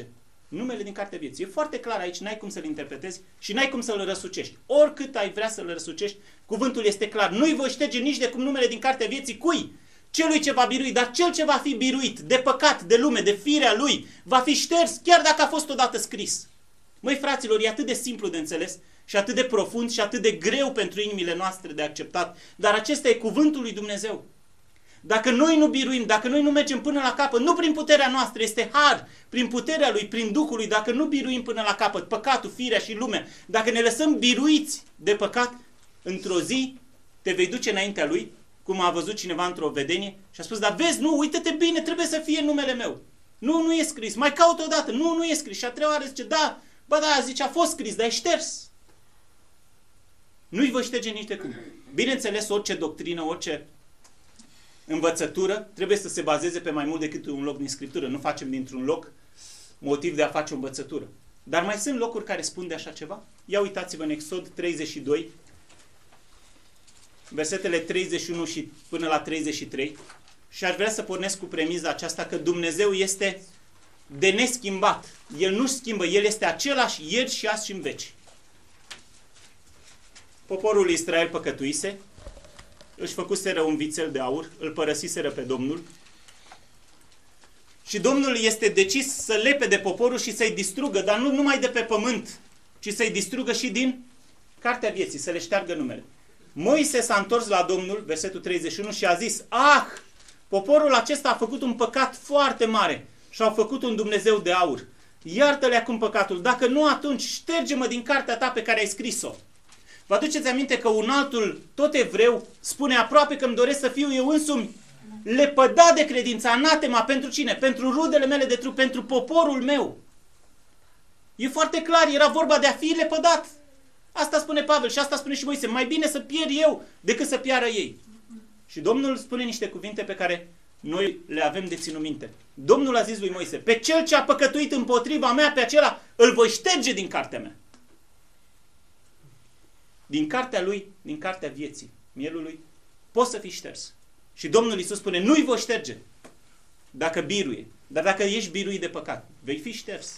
Numele din cartea vieții. E foarte clar aici, n-ai cum să-l interpretezi și n-ai cum să-l răsucești. Oricât ai vrea să-l răsucești, cuvântul este clar. Nu-i voi șterge nici de cum numele din cartea vieții cui? Celui ce va birui, dar cel ce va fi biruit de păcat, de lume, de firea lui, va fi șters chiar dacă a fost odată scris. Măi, fraților, e atât de simplu de înțeles și atât de profund și atât de greu pentru inimile noastre de acceptat, dar acesta e cuvântul lui Dumnezeu. Dacă noi nu biruim, dacă noi nu mergem până la capăt, nu prin puterea noastră, este har, prin puterea lui, prin Duhul lui, dacă nu biruim până la capăt păcatul, firea și lumea, dacă ne lăsăm biruiți de păcat, într-o zi te vei duce înaintea lui, cum a văzut cineva într-o vedenie și a spus, dar vezi, nu, uite-te bine, trebuie să fie numele meu. Nu, nu e scris, mai caut odată, nu, nu e scris. Și a treia oară zice, da, bă, da, zice, a fost scris, dar e șters. Nu-i voi șterge nici de cum. Bineînțeles, orice doctrină, orice învățătură trebuie să se bazeze pe mai mult decât un loc din Scriptură. Nu facem dintr-un loc motiv de a face o învățătură. Dar mai sunt locuri care spun de așa ceva? Ia uitați-vă în Exod treizeci și doi, versetele treizeci și unu și până la treizeci și trei, și aș vrea să pornesc cu premiza aceasta că Dumnezeu este de neschimbat. El nu schimbă, El este același ieri și azi și în veci. Poporul Israel păcătuise, își făcuseră un vițel de aur, îl părăsiseră pe Domnul și Domnul este decis să lepede poporul și să-i distrugă, dar nu numai de pe pământ, ci să-i distrugă și din cartea vieții, să le șteargă numele. Moise s-a întors la Domnul, versetul treizeci și unu, și a zis, ah, poporul acesta a făcut un păcat foarte mare și au făcut un Dumnezeu de aur. Iartă-le acum păcatul, dacă nu atunci șterge-mă din cartea ta pe care ai scris-o. Vă aduceți aminte că un altul, tot evreu, spune aproape că îmi doresc să fiu eu însumi lepădat de credință, anatema, pentru cine? Pentru rudele mele de trup, pentru poporul meu. E foarte clar, era vorba de a fi lepădat. Asta spune Pavel și asta spune și Moise. Mai bine să pierd eu decât să piară ei. Și Domnul spune niște cuvinte pe care noi le avem de ținut minte. Domnul a zis lui Moise, pe cel ce a păcătuit împotriva mea, pe acela îl voi șterge din cartea mea. Din cartea lui, din cartea vieții, mielului, poți să fii șters. Și Domnul Iisus spune, nu-i voi șterge dacă biruie. Dar dacă ești biruit de păcat, vei fi șters.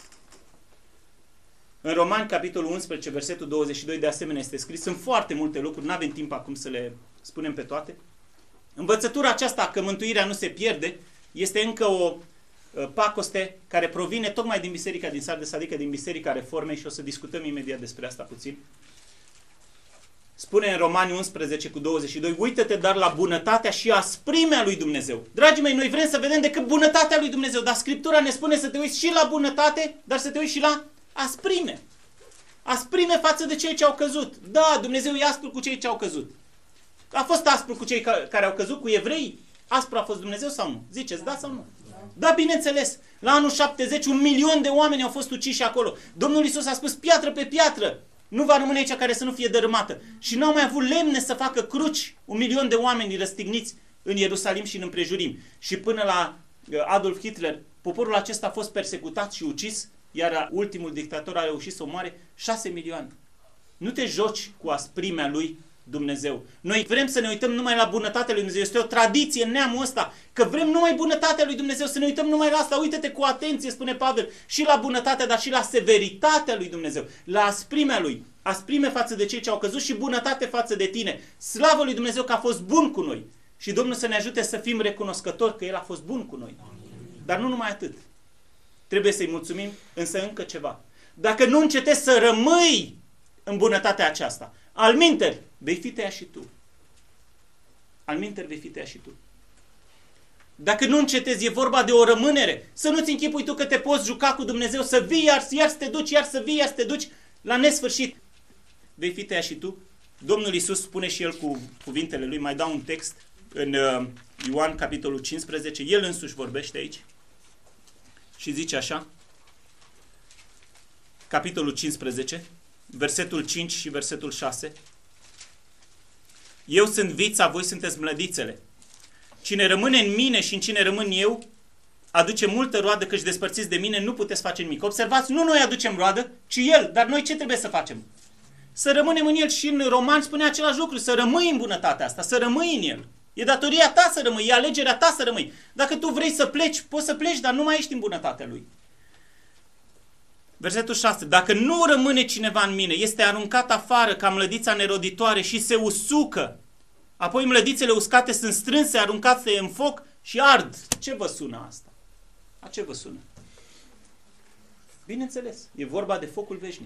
În Romani, capitolul unsprezece, versetul douăzeci și doi, de asemenea este scris. Sunt foarte multe lucruri, nu avem timp acum să le spunem pe toate. Învățătura aceasta că mântuirea nu se pierde este încă o pacoste care provine tocmai din Biserica din Sardes, adică din Biserica Reformei, și o să discutăm imediat despre asta puțin. Spune în Romani unsprezece cu douăzeci și doi, uită-te dar la bunătatea și asprimea lui Dumnezeu. Dragii mei, noi vrem să vedem decât bunătatea lui Dumnezeu, dar Scriptura ne spune să te uiți și la bunătate, dar să te uiți și la asprime. Asprime față de cei ce au căzut. Da, Dumnezeu e aspru cu cei ce au căzut. A fost aspru cu cei care au căzut, cu evrei? Aspru a fost Dumnezeu sau nu? Ziceți, da sau nu? Da, bineînțeles. La anul șaptezeci, un milion de oameni au fost uciși acolo. Domnul Iisus a spus, piatră pe piatră nu va rămâne aici care să nu fie dărâmată. Și n-au mai avut lemne să facă cruci, un milion de oameni răstigniți în Ierusalim și în împrejurim. Și până la Adolf Hitler, poporul acesta a fost persecutat și ucis, iar ultimul dictator a reușit să omoare șase milioane. Nu te joci cu asprimea lui Dumnezeu. Noi vrem să ne uităm numai la bunătatea lui Dumnezeu. Este o tradiție în neamul ăsta, că vrem numai bunătatea lui Dumnezeu, să ne uităm numai la asta. Uită-te cu atenție, spune Pavel, și la bunătatea, dar și la severitatea lui Dumnezeu, la asprimea lui. Asprime față de cei ce au căzut și bunătate față de tine. Slavă lui Dumnezeu că a fost bun cu noi. Și Domnul să ne ajute să fim recunoscători că El a fost bun cu noi. Dar nu numai atât. Trebuie să-i mulțumim, însă încă ceva. Dacă nu încetezi să rămâi în bunătatea aceasta, alminteri, vei fi tăiat și tu. Alminteri, vei fi tăiat și tu. Dacă nu încetezi, e vorba de o rămânere. Să nu-ți închipui tu că te poți juca cu Dumnezeu, să vii, iar, iar să te duci, iar să vii, iar să te duci la nesfârșit. Vei fi tăiat și tu. Domnul Iisus spune și El cu cuvintele Lui, mai dau un text în uh, Ioan, capitolul cincisprezece, El însuși vorbește aici și zice așa, capitolul cincisprezece, versetul cinci și versetul șase. Eu sunt vița, voi sunteți mlădițele. Cine rămâne în mine și în cine rămân eu, aduce multă roadă, căci despărțiți de mine nu puteți face nimic. Observați, nu noi aducem roadă, ci El. Dar noi ce trebuie să facem? Să rămânem în El. Și în Romani spune același lucru, să rămâi în bunătatea asta, să rămâi în El. E datoria ta să rămâi, e alegerea ta să rămâi. Dacă tu vrei să pleci, poți să pleci, dar nu mai ești în bunătatea Lui. Versetul șase. Dacă nu rămâne cineva în mine, este aruncat afară ca mlădița neroditoare și se usucă. Apoi mlădițele uscate sunt strânse, aruncate în foc și ard. Ce vă sună asta? A ce vă sună? Bineînțeles, e vorba de focul veșnic.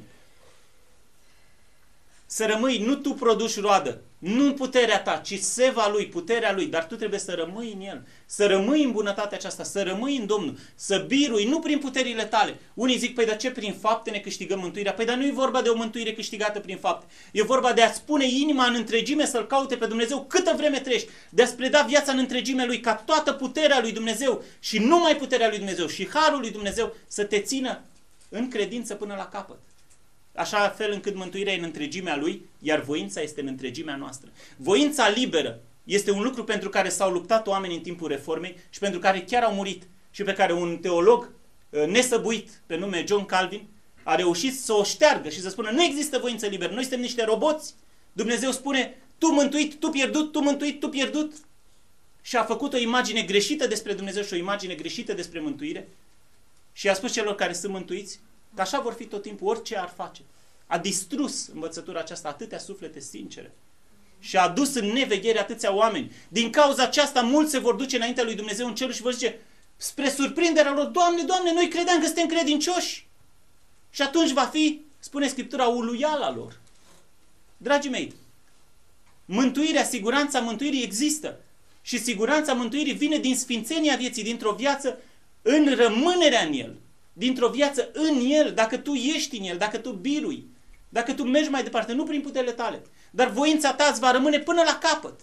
Să rămâi, nu tu produci roadă, nu puterea ta, ci seva lui, puterea lui, dar tu trebuie să rămâi în el, să rămâi în bunătatea aceasta, să rămâi în Domnul, să birui, nu prin puterile tale. Unii zic, păi dar ce, prin fapte ne câștigăm mântuirea? Păi dar nu e vorba de o mântuire câștigată prin fapte, e vorba de a-ți pune inima în întregime să-L caute pe Dumnezeu câtă vreme trăiești, de a-ți preda viața în întregime lui, ca toată puterea lui Dumnezeu și numai puterea lui Dumnezeu și harul lui Dumnezeu să te țină în credință până la capăt. Așa fel încât mântuirea e în întregimea lui, iar voința este în întregimea noastră. Voința liberă este un lucru pentru care s-au luptat oamenii în timpul Reformei și pentru care chiar au murit și pe care un teolog nesăbuit pe nume John Calvin a reușit să o șteargă și să spună nu există voință liberă, noi suntem niște roboți. Dumnezeu spune tu mântuit, tu pierdut, tu mântuit, tu pierdut. Și a făcut o imagine greșită despre Dumnezeu și o imagine greșită despre mântuire și a spus celor care sunt mântuiți că așa vor fi tot timpul, orice ar face. A distrus învățătura aceasta atâtea suflete sincere și a adus în neveghere atâția oameni. Din cauza aceasta, mulți se vor duce înaintea lui Dumnezeu în cerul și vor zice, spre surprinderea lor, Doamne, Doamne, noi credeam că suntem credincioși. Și atunci va fi, spune Scriptura, uluiala lor. Dragii mei, mântuirea, siguranța mântuirii există. Și siguranța mântuirii vine din sfințenia vieții, dintr-o viață în rămânerea în El. Dintr-o viață în El, dacă tu ești în El, dacă tu birui, dacă tu mergi mai departe, nu prin puterile tale, dar voința ta îți va rămâne până la capăt.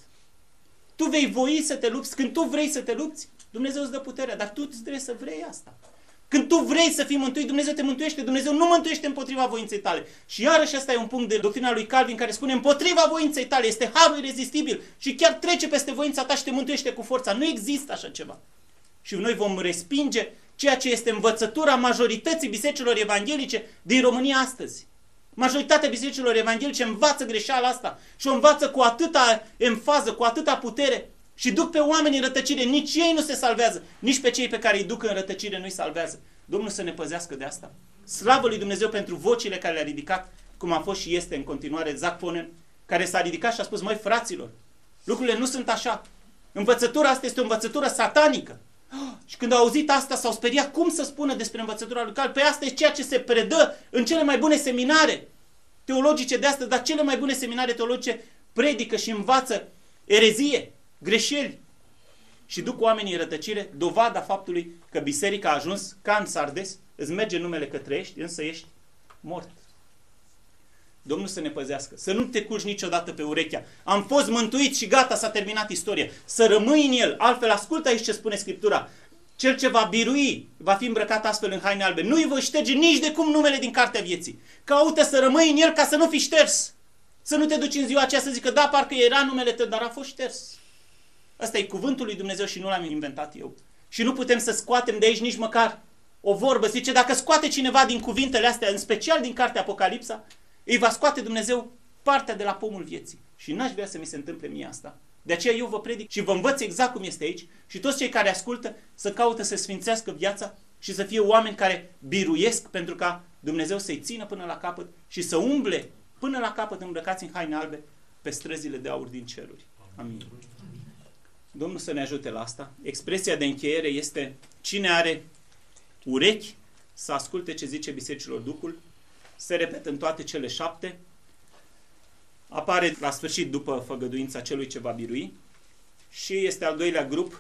Tu vei voi să te lupți, când tu vrei să te lupți, Dumnezeu îți dă puterea, dar tu trebuie să vrei asta. Când tu vrei să fii mântuit, Dumnezeu te mântuiește, Dumnezeu nu mântuiește împotriva voinței tale. Și iarăși asta e un punct de doctrina lui Calvin care spune împotriva voinței tale, este harul irezistibil și chiar trece peste voința ta și te mântuiește cu forța. Nu există așa ceva. Și noi vom respinge ceea ce este învățătura majorității bisericilor evanghelice din România astăzi. Majoritatea bisericilor evanghelice învață greșeala asta și o învață cu atâta emfază, cu atâta putere și duc pe oameni în rătăcire. Nici ei nu se salvează, nici pe cei pe care îi duc în rătăcire nu-i salvează. Domnul să ne păzească de asta. Slavă lui Dumnezeu pentru vocile care le-a ridicat, cum a fost și este în continuare Zac Ponen, care s-a ridicat și a spus, măi fraților, lucrurile nu sunt așa. Învățătura asta este o învățătură satanică. Și când au auzit asta s-au speriat cum să spună despre învățătura lui Calvin. Păi asta e ceea ce se predă în cele mai bune seminare teologice de astăzi, dar cele mai bune seminare teologice predică și învață erezie, greșeli și duc oamenii în rătăcire, dovada faptului că biserica a ajuns ca în Sardes, îți merge numele că trăiești, însă ești mort. Domnul să ne păzească. Să nu te culci niciodată pe urechea. Am fost mântuit și gata, s-a terminat istoria. Să rămâi în El. Altfel, ascultă aici ce spune Scriptura. Cel ce va birui va fi îmbrăcat astfel în haine albe. Nu îi voi șterge nici de cum numele din cartea vieții. Caută să rămâi în El ca să nu fii șters. Să nu te duci în ziua aceea să zică, da, parcă era numele tău, dar a fost șters. Asta e cuvântul lui Dumnezeu și nu l-am inventat eu. Și nu putem să scoatem de aici nici măcar o vorbă. Zice, dacă scoate cineva din cuvintele astea, în special din cartea Apocalipsa, îi va scoate Dumnezeu partea de la pomul vieții. Și n-aș vrea să mi se întâmple mie asta. De aceea eu vă predic și vă învăț exact cum este aici și toți cei care ascultă să caută să sfințească viața și să fie oameni care biruiesc pentru ca Dumnezeu să-i țină până la capăt și să umble până la capăt îmbrăcați în haine albe pe străzile de aur din ceruri. Amin. Domnul să ne ajute la asta. Expresia de încheiere este cine are urechi să asculte ce zice bisericilor Duhul. Se repetă în toate cele șapte. Apare la sfârșit după făgăduința celui ce va birui. Și este al doilea grup,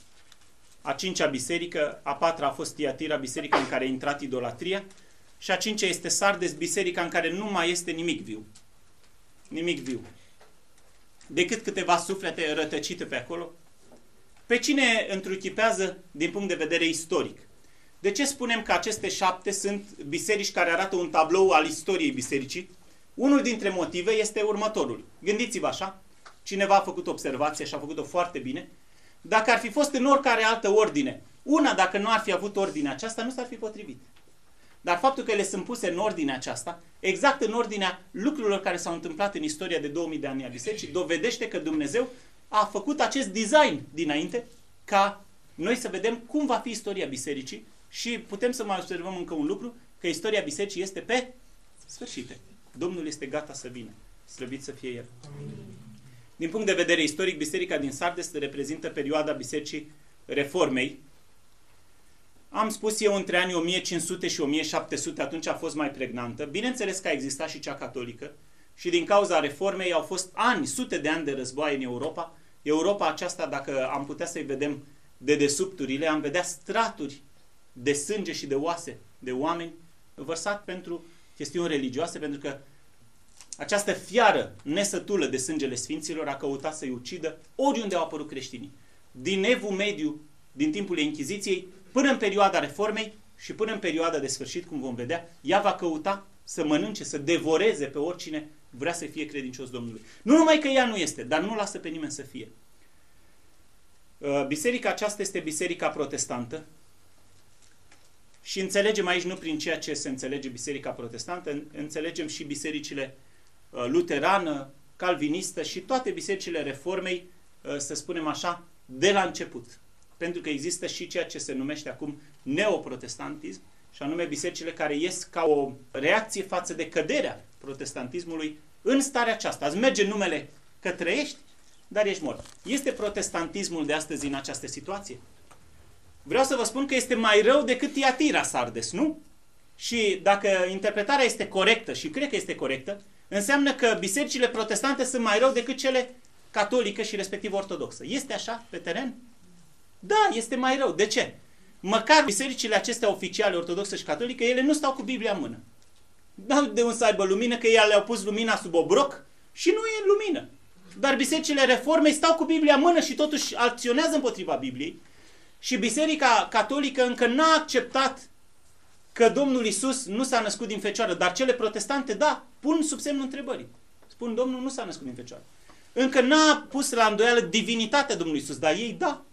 a cincea biserică, a patra a fost Tiatira, biserica în care a intrat idolatria. Și a cincea este Sardes, biserica în care nu mai este nimic viu. Nimic viu. Decât câteva suflete rătăcite pe acolo. Pe cine întruchipează din punct de vedere istoric? De ce spunem că aceste șapte sunt biserici care arată un tablou al istoriei bisericii? Unul dintre motive este următorul. Gândiți-vă așa, cineva a făcut observație și a făcut-o foarte bine. Dacă ar fi fost în oricare altă ordine, una dacă nu ar fi avut ordinea aceasta, nu s-ar fi potrivit. Dar faptul că ele sunt puse în ordinea aceasta, exact în ordinea lucrurilor care s-au întâmplat în istoria de două mii de ani a bisericii, dovedește că Dumnezeu a făcut acest design dinainte ca noi să vedem cum va fi istoria bisericii și putem să mai observăm încă un lucru, că istoria bisericii este pe sfârșite. Domnul este gata să vină. Slăvit să fie El. Din punct de vedere istoric, biserica din Sardes reprezintă perioada bisericii Reformei. Am spus eu între anii o mie cinci sute și o mie șapte sute, atunci a fost mai pregnantă. Bineînțeles că a existat și cea catolică și din cauza Reformei au fost ani, sute de ani de războaie în Europa. Europa aceasta, dacă am putea să-i vedem dedesubturile, am vedea straturi de sânge și de oase de oameni vărsat pentru chestiuni religioase, pentru că această fiară nesătulă de sângele sfinților a căutat să-i ucidă oriunde au apărut creștinii. Din Evul Mediu, din timpul Inchiziției, până în perioada Reformei și până în perioada de sfârșit, cum vom vedea, ea va căuta să mănânce, să devoreze pe oricine vrea să fie credincios Domnului. Nu numai că ea nu este, dar nu lasă pe nimeni să fie. Biserica aceasta este biserica protestantă și înțelegem aici nu prin ceea ce se înțelege biserica protestantă, înțelegem și bisericile luterană, calvinistă și toate bisericile Reformei, să spunem așa, de la început. Pentru că există și ceea ce se numește acum neoprotestantism, și anume bisericile care ies ca o reacție față de căderea protestantismului în starea aceasta. Azi merge numele că trăiești, dar ești mort. Este protestantismul de astăzi în această situație? Vreau să vă spun că este mai rău decât Tiatira Sardes, nu? Și dacă interpretarea este corectă, și cred că este corectă, înseamnă că bisericile protestante sunt mai rău decât cele catolică și respectiv ortodoxă. Este așa pe teren? Da, este mai rău. De ce? Măcar bisericile acestea oficiale, ortodoxe și catolică, ele nu stau cu Biblia în mână. N-au de unde să aibă lumină, că ele le-au pus lumina sub obroc și nu e lumină. Dar bisericile Reformei stau cu Biblia în mână și totuși acționează împotriva Bibliei. Și biserica catolică încă n-a acceptat că Domnul Iisus nu s-a născut din fecioară, dar cele protestante, da, pun sub semnul întrebării. Spun, Domnul nu s-a născut din fecioară. Încă n-a pus la îndoială divinitatea Domnului Iisus, dar ei da.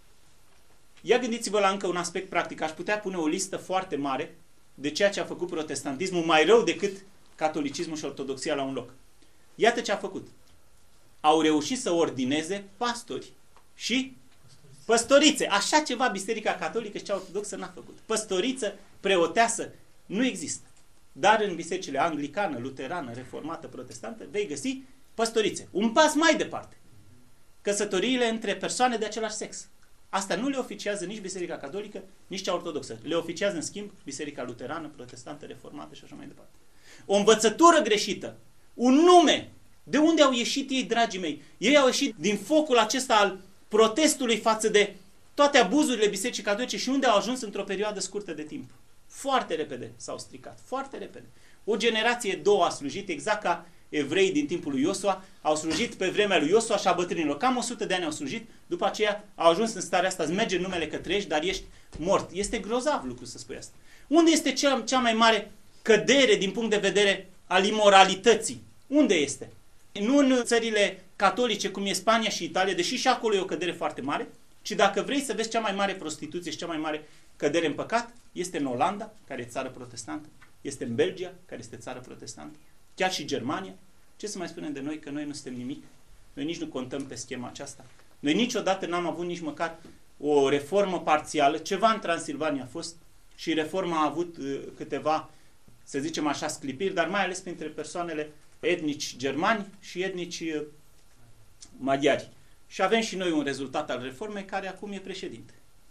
Ia gândiți-vă la încă un aspect practic. Aș putea pune o listă foarte mare de ceea ce a făcut protestantismul mai rău decât catolicismul și ortodoxia la un loc. Iată ce a făcut. Au reușit să ordineze pastori și păstorițe. Așa ceva biserica catolică și cea ortodoxă n-a făcut. Păstoriță, preoteasă, nu există. Dar în bisericile anglicană, luterană, reformată, protestantă, vei găsi păstorițe. Un pas mai departe. Căsătoriile între persoane de același sex. Asta nu le oficiază nici biserica catolică, nici cea ortodoxă. Le oficiază, în schimb, biserica luterană, protestantă, reformată și așa mai departe. O învățătură greșită. Un nume. De unde au ieșit ei, dragii mei? Ei au ieșit din focul acesta al protestului față de toate abuzurile bisericii catolice și unde au ajuns într-o perioadă scurtă de timp. Foarte repede s-au stricat. Foarte repede. O generație, două a slujit, exact ca evrei din timpul lui Iosua, au slujit pe vremea lui Iosua și a bătrânilor. Cam o sută de ani au slujit, după aceea au ajuns în starea asta, îți merge numele că trăiești, dar ești mort. Este grozav lucru să spui asta. Unde este cea, cea mai mare cădere din punct de vedere al imoralității? Unde este? Nu în țările catolice, cum e Spania și Italia, deși și acolo e o cădere foarte mare, ci dacă vrei să vezi cea mai mare prostituție și cea mai mare cădere în păcat, este în Olanda, care e țară protestantă, este în Belgia, care este țară protestantă, chiar și Germania. Ce să mai spunem de noi, că noi nu suntem nimic? Noi nici nu contăm pe schema aceasta. Noi niciodată n-am avut nici măcar o reformă parțială. Ceva în Transilvania a fost și reforma a avut uh, câteva, să zicem așa, sclipiri, dar mai ales printre persoanele etnici germani și etnici uh, maghiari. Și avem și noi un rezultat al reformei care acum e președinte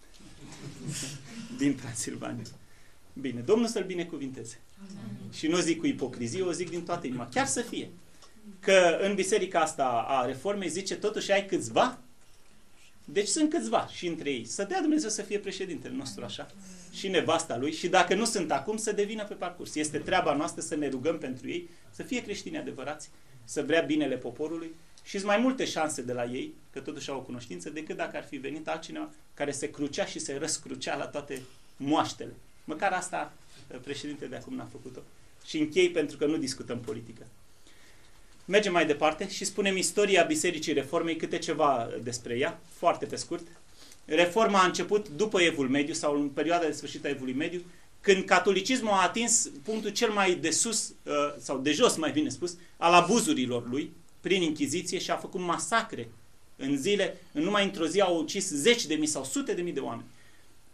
din Transilvania. Bine, Domnul să-l binecuvinteze. Amin. Și nu zic cu ipocrizie, o zic din toată inima. Chiar să fie. Că în biserica asta a reformei zice totuși ai câțiva. Deci sunt câțiva și între ei. Să dea Dumnezeu să fie președintele nostru așa. Și nevasta lui. Și dacă nu sunt acum, să devină pe parcurs. Este treaba noastră să ne rugăm pentru ei, să fie creștini adevărați, să vrea binele poporului. Și sunt mai multe șanse de la ei, că totuși au o cunoștință, decât dacă ar fi venit altcineva care se crucea și se răscrucea la toate moaștele. Măcar asta președintele de acum n-a făcut-o. Și închei pentru că nu discutăm politică. Mergem mai departe și spunem istoria Bisericii Reformei, câte ceva despre ea, foarte pe scurt. Reforma a început după Evul Mediu sau în perioada de sfârșit a Evului Mediu, când catolicismul a atins punctul cel mai de sus, sau de jos mai bine spus, al abuzurilor lui, prin Inchiziție și a făcut masacre în zile, în numai într-o zi au ucis zeci de mii sau sute de mii de oameni.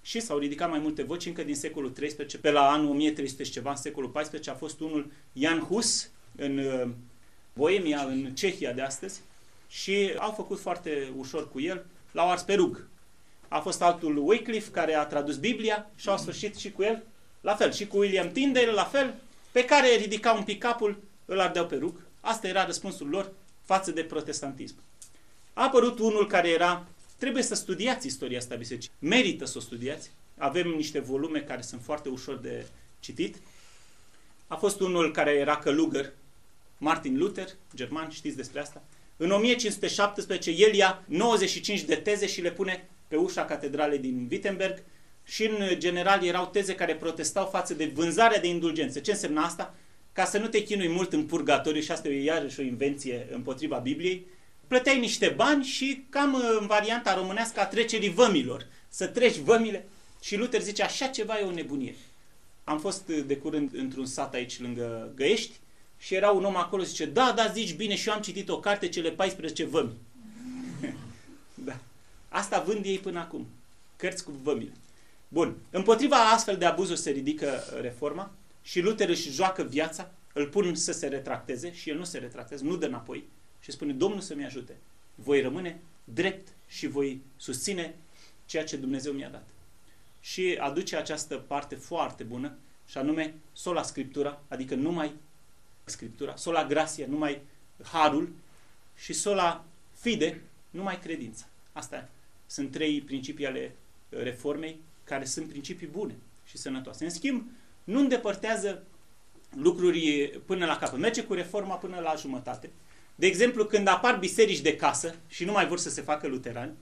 și s-au ridicat mai multe voci încă din secolul treisprezece, pe la anul o mie trei sute și ceva, în secolul paisprezece, a fost unul Jan Hus în uh, Boemia, în Cehia de astăzi, și au făcut foarte ușor cu el, l-au ars pe rug. A fost altul Wycliffe, care a tradus Biblia și au sfârșit și cu el, la fel, și cu William Tyndale, la fel, pe care ridica un pic capul, îl ardeau pe rug. Asta era răspunsul lor față de protestantism. A apărut unul care era, trebuie să studiați istoria asta bisericii, merită să o studiați, avem niște volume care sunt foarte ușor de citit. A fost unul care era călugăr, Martin Luther, german, știți despre asta. În o mie cinci sute șaptesprezece el ia nouăzeci și cinci de teze și le pune pe ușa catedralei din Wittenberg și în general erau teze care protestau față de vânzarea de indulgențe. Ce însemna asta? Ca să nu te chinui mult în purgatoriu, și asta e iarăși o invenție împotriva Bibliei, plăteai niște bani și cam în varianta românească a trecerii vămilor. Să treci vămile. Și Luther zice, așa ceva e o nebunie. Am fost de curând într-un sat aici lângă Găiești și era un om acolo, zice, da, da, zici bine, și eu am citit o carte, cele paisprezece vămi. Da. Asta vând ei până acum. Cărți cu vămile. Bun. Împotriva astfel de abuzuri se ridică reforma și Luther își joacă viața, îl pun să se retracteze și el nu se retractează, nu dă înapoi și spune, Domnul să-mi ajute. Voi rămâne drept și voi susține ceea ce Dumnezeu mi-a dat. Și aduce această parte foarte bună, și anume sola Scriptura, adică numai Scriptura, sola gratia, numai harul, și sola fide, numai credința. Astea sunt trei principii ale reformei, care sunt principii bune și sănătoase. În schimb, nu îndepărtează lucruri până la capăt. Merge cu reforma până la jumătate. De exemplu, când apar biserici de casă și nu mai vor să se facă luterani,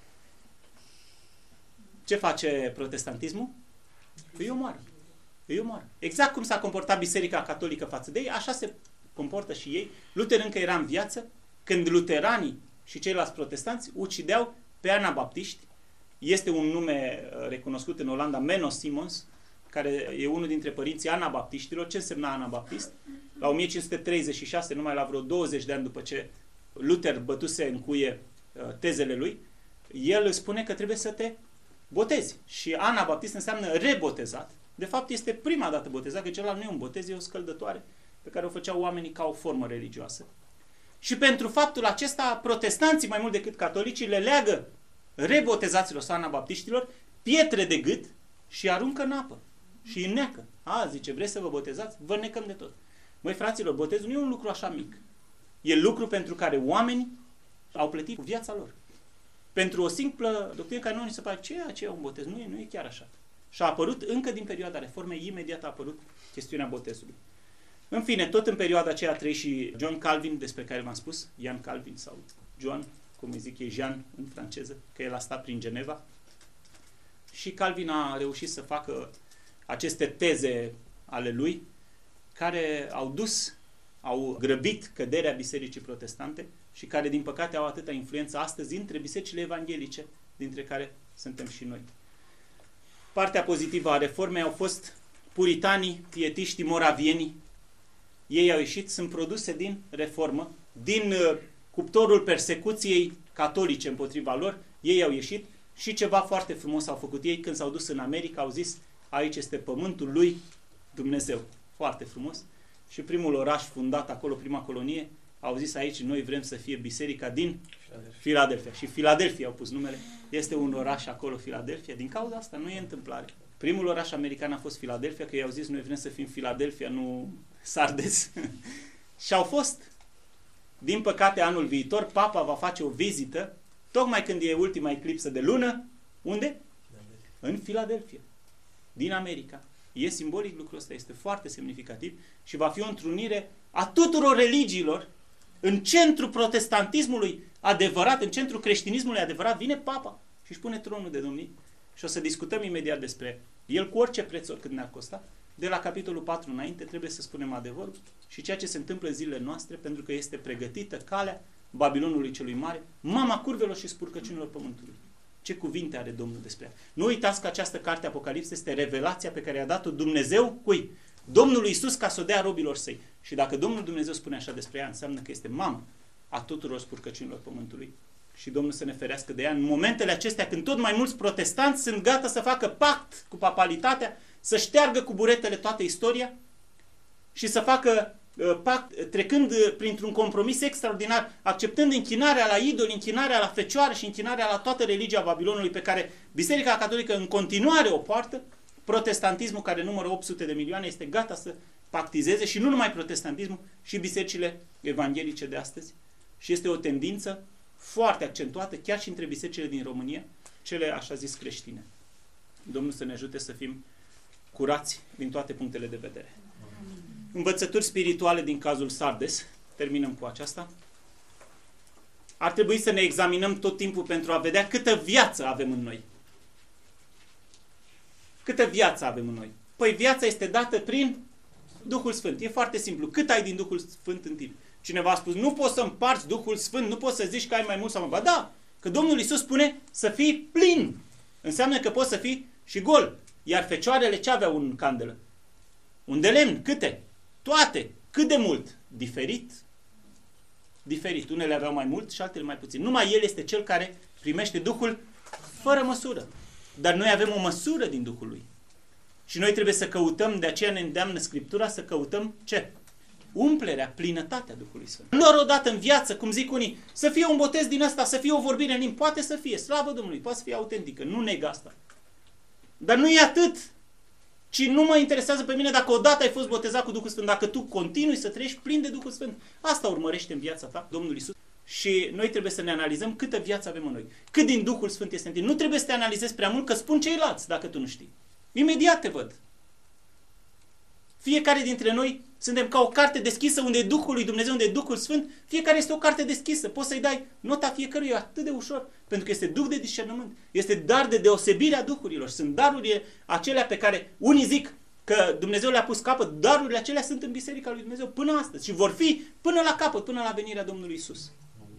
ce face protestantismul? Îi omoară. Îi omoară. Exact cum s-a comportat Biserica Catolică față de ei, așa se comportă și ei. Luther încă era în viață când luteranii și ceilalți protestanți ucideau pe anabaptiști. Este un nume recunoscut în Olanda, Menno Simons, care e unul dintre părinții anabaptiștilor. Ce însemna anabaptist? La o mie cinci sute treizeci și șase, numai la vreo douăzeci de ani după ce Luther bătuse în cuie tezele lui, el spune că trebuie să te botezi. Și anabaptist înseamnă rebotezat. De fapt, este prima dată botezat, că celălalt nu e un botez, e o scăldătoare pe care o făceau oamenii ca o formă religioasă. Și pentru faptul acesta, protestanții, mai mult decât catolicii, le leagă rebotezaților sau anabaptiștilor pietre de gât și aruncă în apă. Și îi neacă. A, zice, vreți să vă botezați? Vă necăm de tot. Măi, fraților, botezul nu e un lucru așa mic. E lucru pentru care oamenii au plătit cu viața lor. Pentru o simplă doctrină care nu ni se pare, ce e, ce e un botez? Nu e, nu e chiar așa. Și a apărut încă din perioada reformei, imediat a apărut chestiunea botezului. În fine, tot în perioada aceea a trăit și John Calvin, despre care v-am spus, Ian Calvin sau John, cum îi zic ei, Jean în franceză, că el a stat prin Geneva. Și Calvin a reușit să facă aceste teze ale lui, care au dus, au grăbit căderea bisericii protestante și care, din păcate, au atâta influență astăzi între bisericile evanghelice, dintre care suntem și noi. Partea pozitivă a reformei au fost puritanii, pietiștii, moravienii. Ei au ieșit, sunt produse din reformă, din uh, cuptorul persecuției catolice împotriva lor, ei au ieșit și ceva foarte frumos au făcut ei când s-au dus în America, au zis, aici este pământul lui Dumnezeu. Foarte frumos. Și primul oraș fundat acolo, prima colonie, au zis aici, noi vrem să fie biserica din Filadelfia. Și Filadelfia au pus numele. Este un oraș acolo, Filadelfia. Din cauza asta nu e întâmplare. Primul oraș american a fost Filadelfia, că i-au zis, noi vrem să fim Filadelfia, nu Sardes. Și au fost. Din păcate, anul viitor, Papa va face o vizită, tocmai când e ultima eclipsă de lună. Unde? În Filadelfia. Din America. E simbolic lucrul ăsta, este foarte semnificativ și va fi o întrunire a tuturor religiilor. În centrul protestantismului adevărat, în centrul creștinismului adevărat, vine Papa și își pune tronul de domnie. Și o să discutăm imediat despre el cu orice preț, oricât ne-ar costa. De la capitolul patru înainte trebuie să spunem adevărul și ceea ce se întâmplă în zilele noastre, pentru că este pregătită calea Babilonului celui mare, mama curvelor și spurcăciunilor pământului. Ce cuvinte are Domnul despre ea. Nu uitați că această carte Apocalips este revelația pe care i-a dat-o Dumnezeu cui? Domnului Iisus, ca să o dea robilor săi. Și dacă Domnul Dumnezeu spune așa despre ea, înseamnă că este mamă a tuturor spurcăciunilor pământului și Domnul să ne ferească de ea, în momentele acestea când tot mai mulți protestanți sunt gata să facă pact cu papalitatea, să șteargă cu buretele toată istoria și să facă uh, pact, trecând uh, printr-un compromis extraordinar, acceptând închinarea la idoli, închinarea la fecioară și închinarea la toată religia Babilonului pe care Biserica Catolică în continuare o poartă, protestantismul care numără opt sute de milioane este gata să pactizeze și nu numai protestantismul, și bisericile evanghelice de astăzi. Și este o tendință foarte accentuată chiar și între bisericile din România, cele așa zis creștine. Domnul să ne ajute să fim curați din toate punctele de vedere. Învățături spirituale din cazul Sardes. Terminăm cu aceasta. Ar trebui să ne examinăm tot timpul pentru a vedea câtă viață avem în noi. Câtă viață avem în noi? Păi viața este dată prin Duhul Sfânt. E foarte simplu. Cât ai din Duhul Sfânt în tine? Cineva a spus, nu poți să împarți Duhul Sfânt, nu poți să zici că ai mai mult sau mai puțin. Ba da, că Domnul Iisus spune să fii plin. Înseamnă că poți să fii și gol. Iar fecioarele ce aveau în candelă? Un de lemn. Câte? Toate. Cât de mult? Diferit. Diferit. Unele aveau mai mult și altele mai puțin. Numai El este Cel care primește Duhul fără măsură. Dar noi avem o măsură din Duhul Lui. Și noi trebuie să căutăm, de aceea ne îndeamnă Scriptura să căutăm ce? Umplerea, plinătatea Duhului Sfânt. Nu doar o dată în viață, cum zic unii, să fie un botez din asta, să fie o vorbire în limbi. Poate să fie, slavă Domnului, poate să fie autentică, nu neg asta. Dar nu e atât. Ci nu mă interesează pe mine dacă odată ai fost botezat cu Duhul Sfânt, dacă tu continui să trăiești plin de Duhul Sfânt. Asta urmărește în viața ta Domnul Iisus. Și noi trebuie să ne analizăm câtă viață avem în noi. Cât din Duhul Sfânt este în tine. Nu trebuie să te analizezi prea mult, că spun ceilalți dacă tu nu știi. Imediat te văd. Fiecare dintre noi suntem ca o carte deschisă unde e Duhul lui Dumnezeu, unde e Duhul Sfânt. Fiecare este o carte deschisă. Poți să-i dai nota fiecăruia atât de ușor. Pentru că este Duh de discernământ. Este dar de deosebire a duhurilor. Sunt darurile acelea pe care unii zic că Dumnezeu le-a pus capăt. Darurile acelea sunt în Biserica lui Dumnezeu până astăzi. Și vor fi până la capăt, până la venirea Domnului Iisus.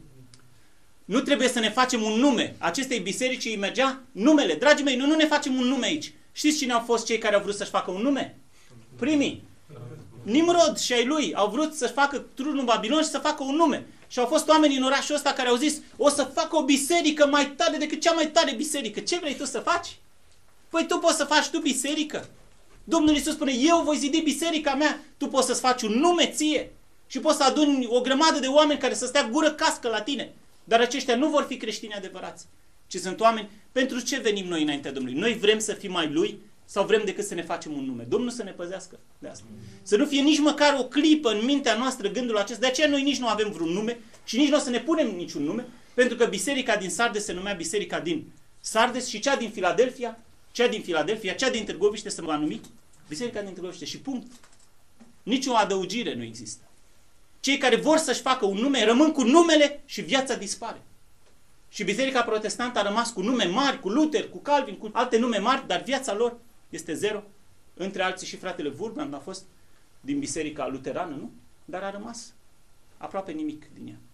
Nu trebuie să ne facem un nume. Acestei biserici îi mergea numele. Dragii mei, noi nu ne facem un nume aici. Știți cine au fost cei care au vrut să-și facă un nume? Primii. Nimrod și ai lui au vrut să-și facă turnul Babilon și să facă un nume. Și au fost oameni în orașul ăsta care au zis, o să facă o biserică mai tare decât cea mai tare biserică. Ce vrei tu să faci? Păi tu poți să faci tu biserică. Domnul Iisus spune, eu voi zidi biserica mea. Tu poți să-ți faci un nume ție. Și poți să aduni o grămadă de oameni care să stea gură cască la tine. Dar aceștia nu vor fi creștini adevărați. Ci sunt oameni, pentru ce venim noi înaintea Domnului? Noi vrem să fim mai Lui sau vrem decât să ne facem un nume? Domnul să ne păzească de asta. Să nu fie nici măcar o clipă în mintea noastră gândul acesta. De aceea noi nici nu avem vreun nume și nici nu o să ne punem niciun nume, pentru că biserica din Sardes se numea biserica din Sardes și cea din Filadelfia, cea din Filadelfia, cea din Târgoviște se va numi biserica din Târgoviște și punct. Nici o adăugire nu există. Cei care vor să-și facă un nume rămân cu numele și viața dispare. Și Biserica Protestantă a rămas cu nume mari, cu Luther, cu Calvin, cu alte nume mari, dar viața lor este zero. Între alții și fratele Wurmbrand a fost din Biserica Luterană, nu? Dar a rămas aproape nimic din ea.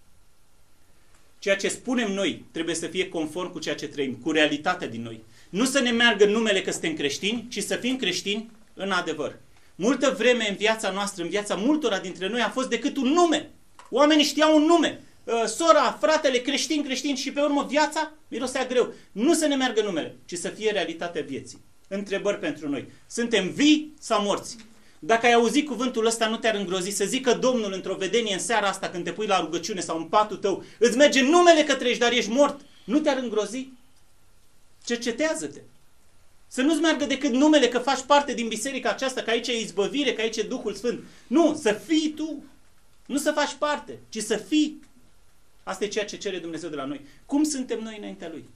Ceea ce spunem noi trebuie să fie conform cu ceea ce trăim, cu realitatea din noi. Nu să ne meargă numele că suntem creștini, ci să fim creștini în adevăr. Multă vreme în viața noastră, în viața multora dintre noi a fost decât un nume. Oamenii știau un nume. Sora, fratele, creștin, creștin și pe urmă viața mirosea greu. Nu să ne meargă numele, ci să fie realitatea vieții. Întrebări pentru noi. Suntem vii sau morți? Dacă ai auzit cuvântul ăsta, nu te-ar îngrozi să zică Domnul într-o vedenie în seara asta când te pui la rugăciune sau în patul tău, îți merge numele că trăiești, dar ești mort. Nu te-ar îngrozi? Cercetează-te. Să nu-ți meargă decât numele că faci parte din biserica aceasta, că aici e izbăvire, că aici e Duhul Sfânt. Nu, să fii tu. Nu să faci parte, ci să fii. Asta e ceea ce cere Dumnezeu de la noi. Cum suntem noi înaintea Lui?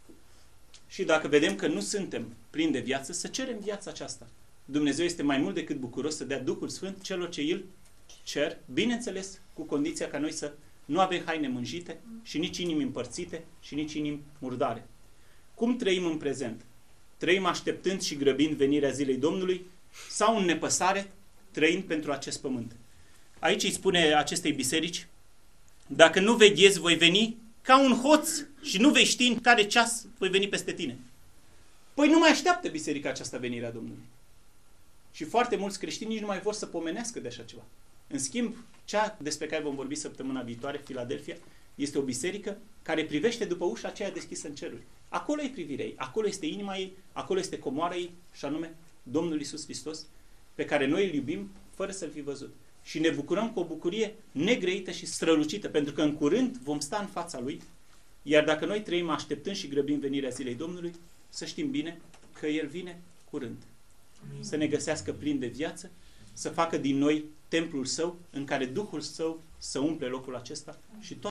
Și dacă vedem că nu suntem plini de viață, să cerem viața aceasta. Dumnezeu este mai mult decât bucuros să dea Duhul Sfânt celor ce îl cer, bineînțeles, cu condiția ca noi să nu avem haine mânjite și nici inimi împărțite și nici inimi murdare. Cum trăim în prezent? Trăim așteptând și grăbind venirea zilei Domnului sau în nepăsare, trăind pentru acest pământ? Aici îi spune acestei biserici, dacă nu veghezi, voi veni ca un hoț și nu vei ști în care ceas voi veni peste tine. Păi nu mai așteaptă biserica aceasta venirea Domnului. Și foarte mulți creștini nici nu mai vor să pomenească de așa ceva. În schimb, cea despre care vom vorbi săptămâna viitoare, Filadelfia, Este o biserică care privește după ușa aceea deschisă în ceruri. Acolo e privirea ei, acolo este inima ei, acolo este comoara ei, și anume Domnul Iisus Hristos, pe care noi îl iubim fără să-L fi văzut. Și ne bucurăm cu o bucurie negreită și strălucită, pentru că în curând vom sta în fața Lui, iar dacă noi trăim așteptând și grăbim venirea zilei Domnului, să știm bine că El vine curând. Amin. Să ne găsească plini de viață, să facă din noi templul Său, în care Duhul Său să umple locul acesta și toate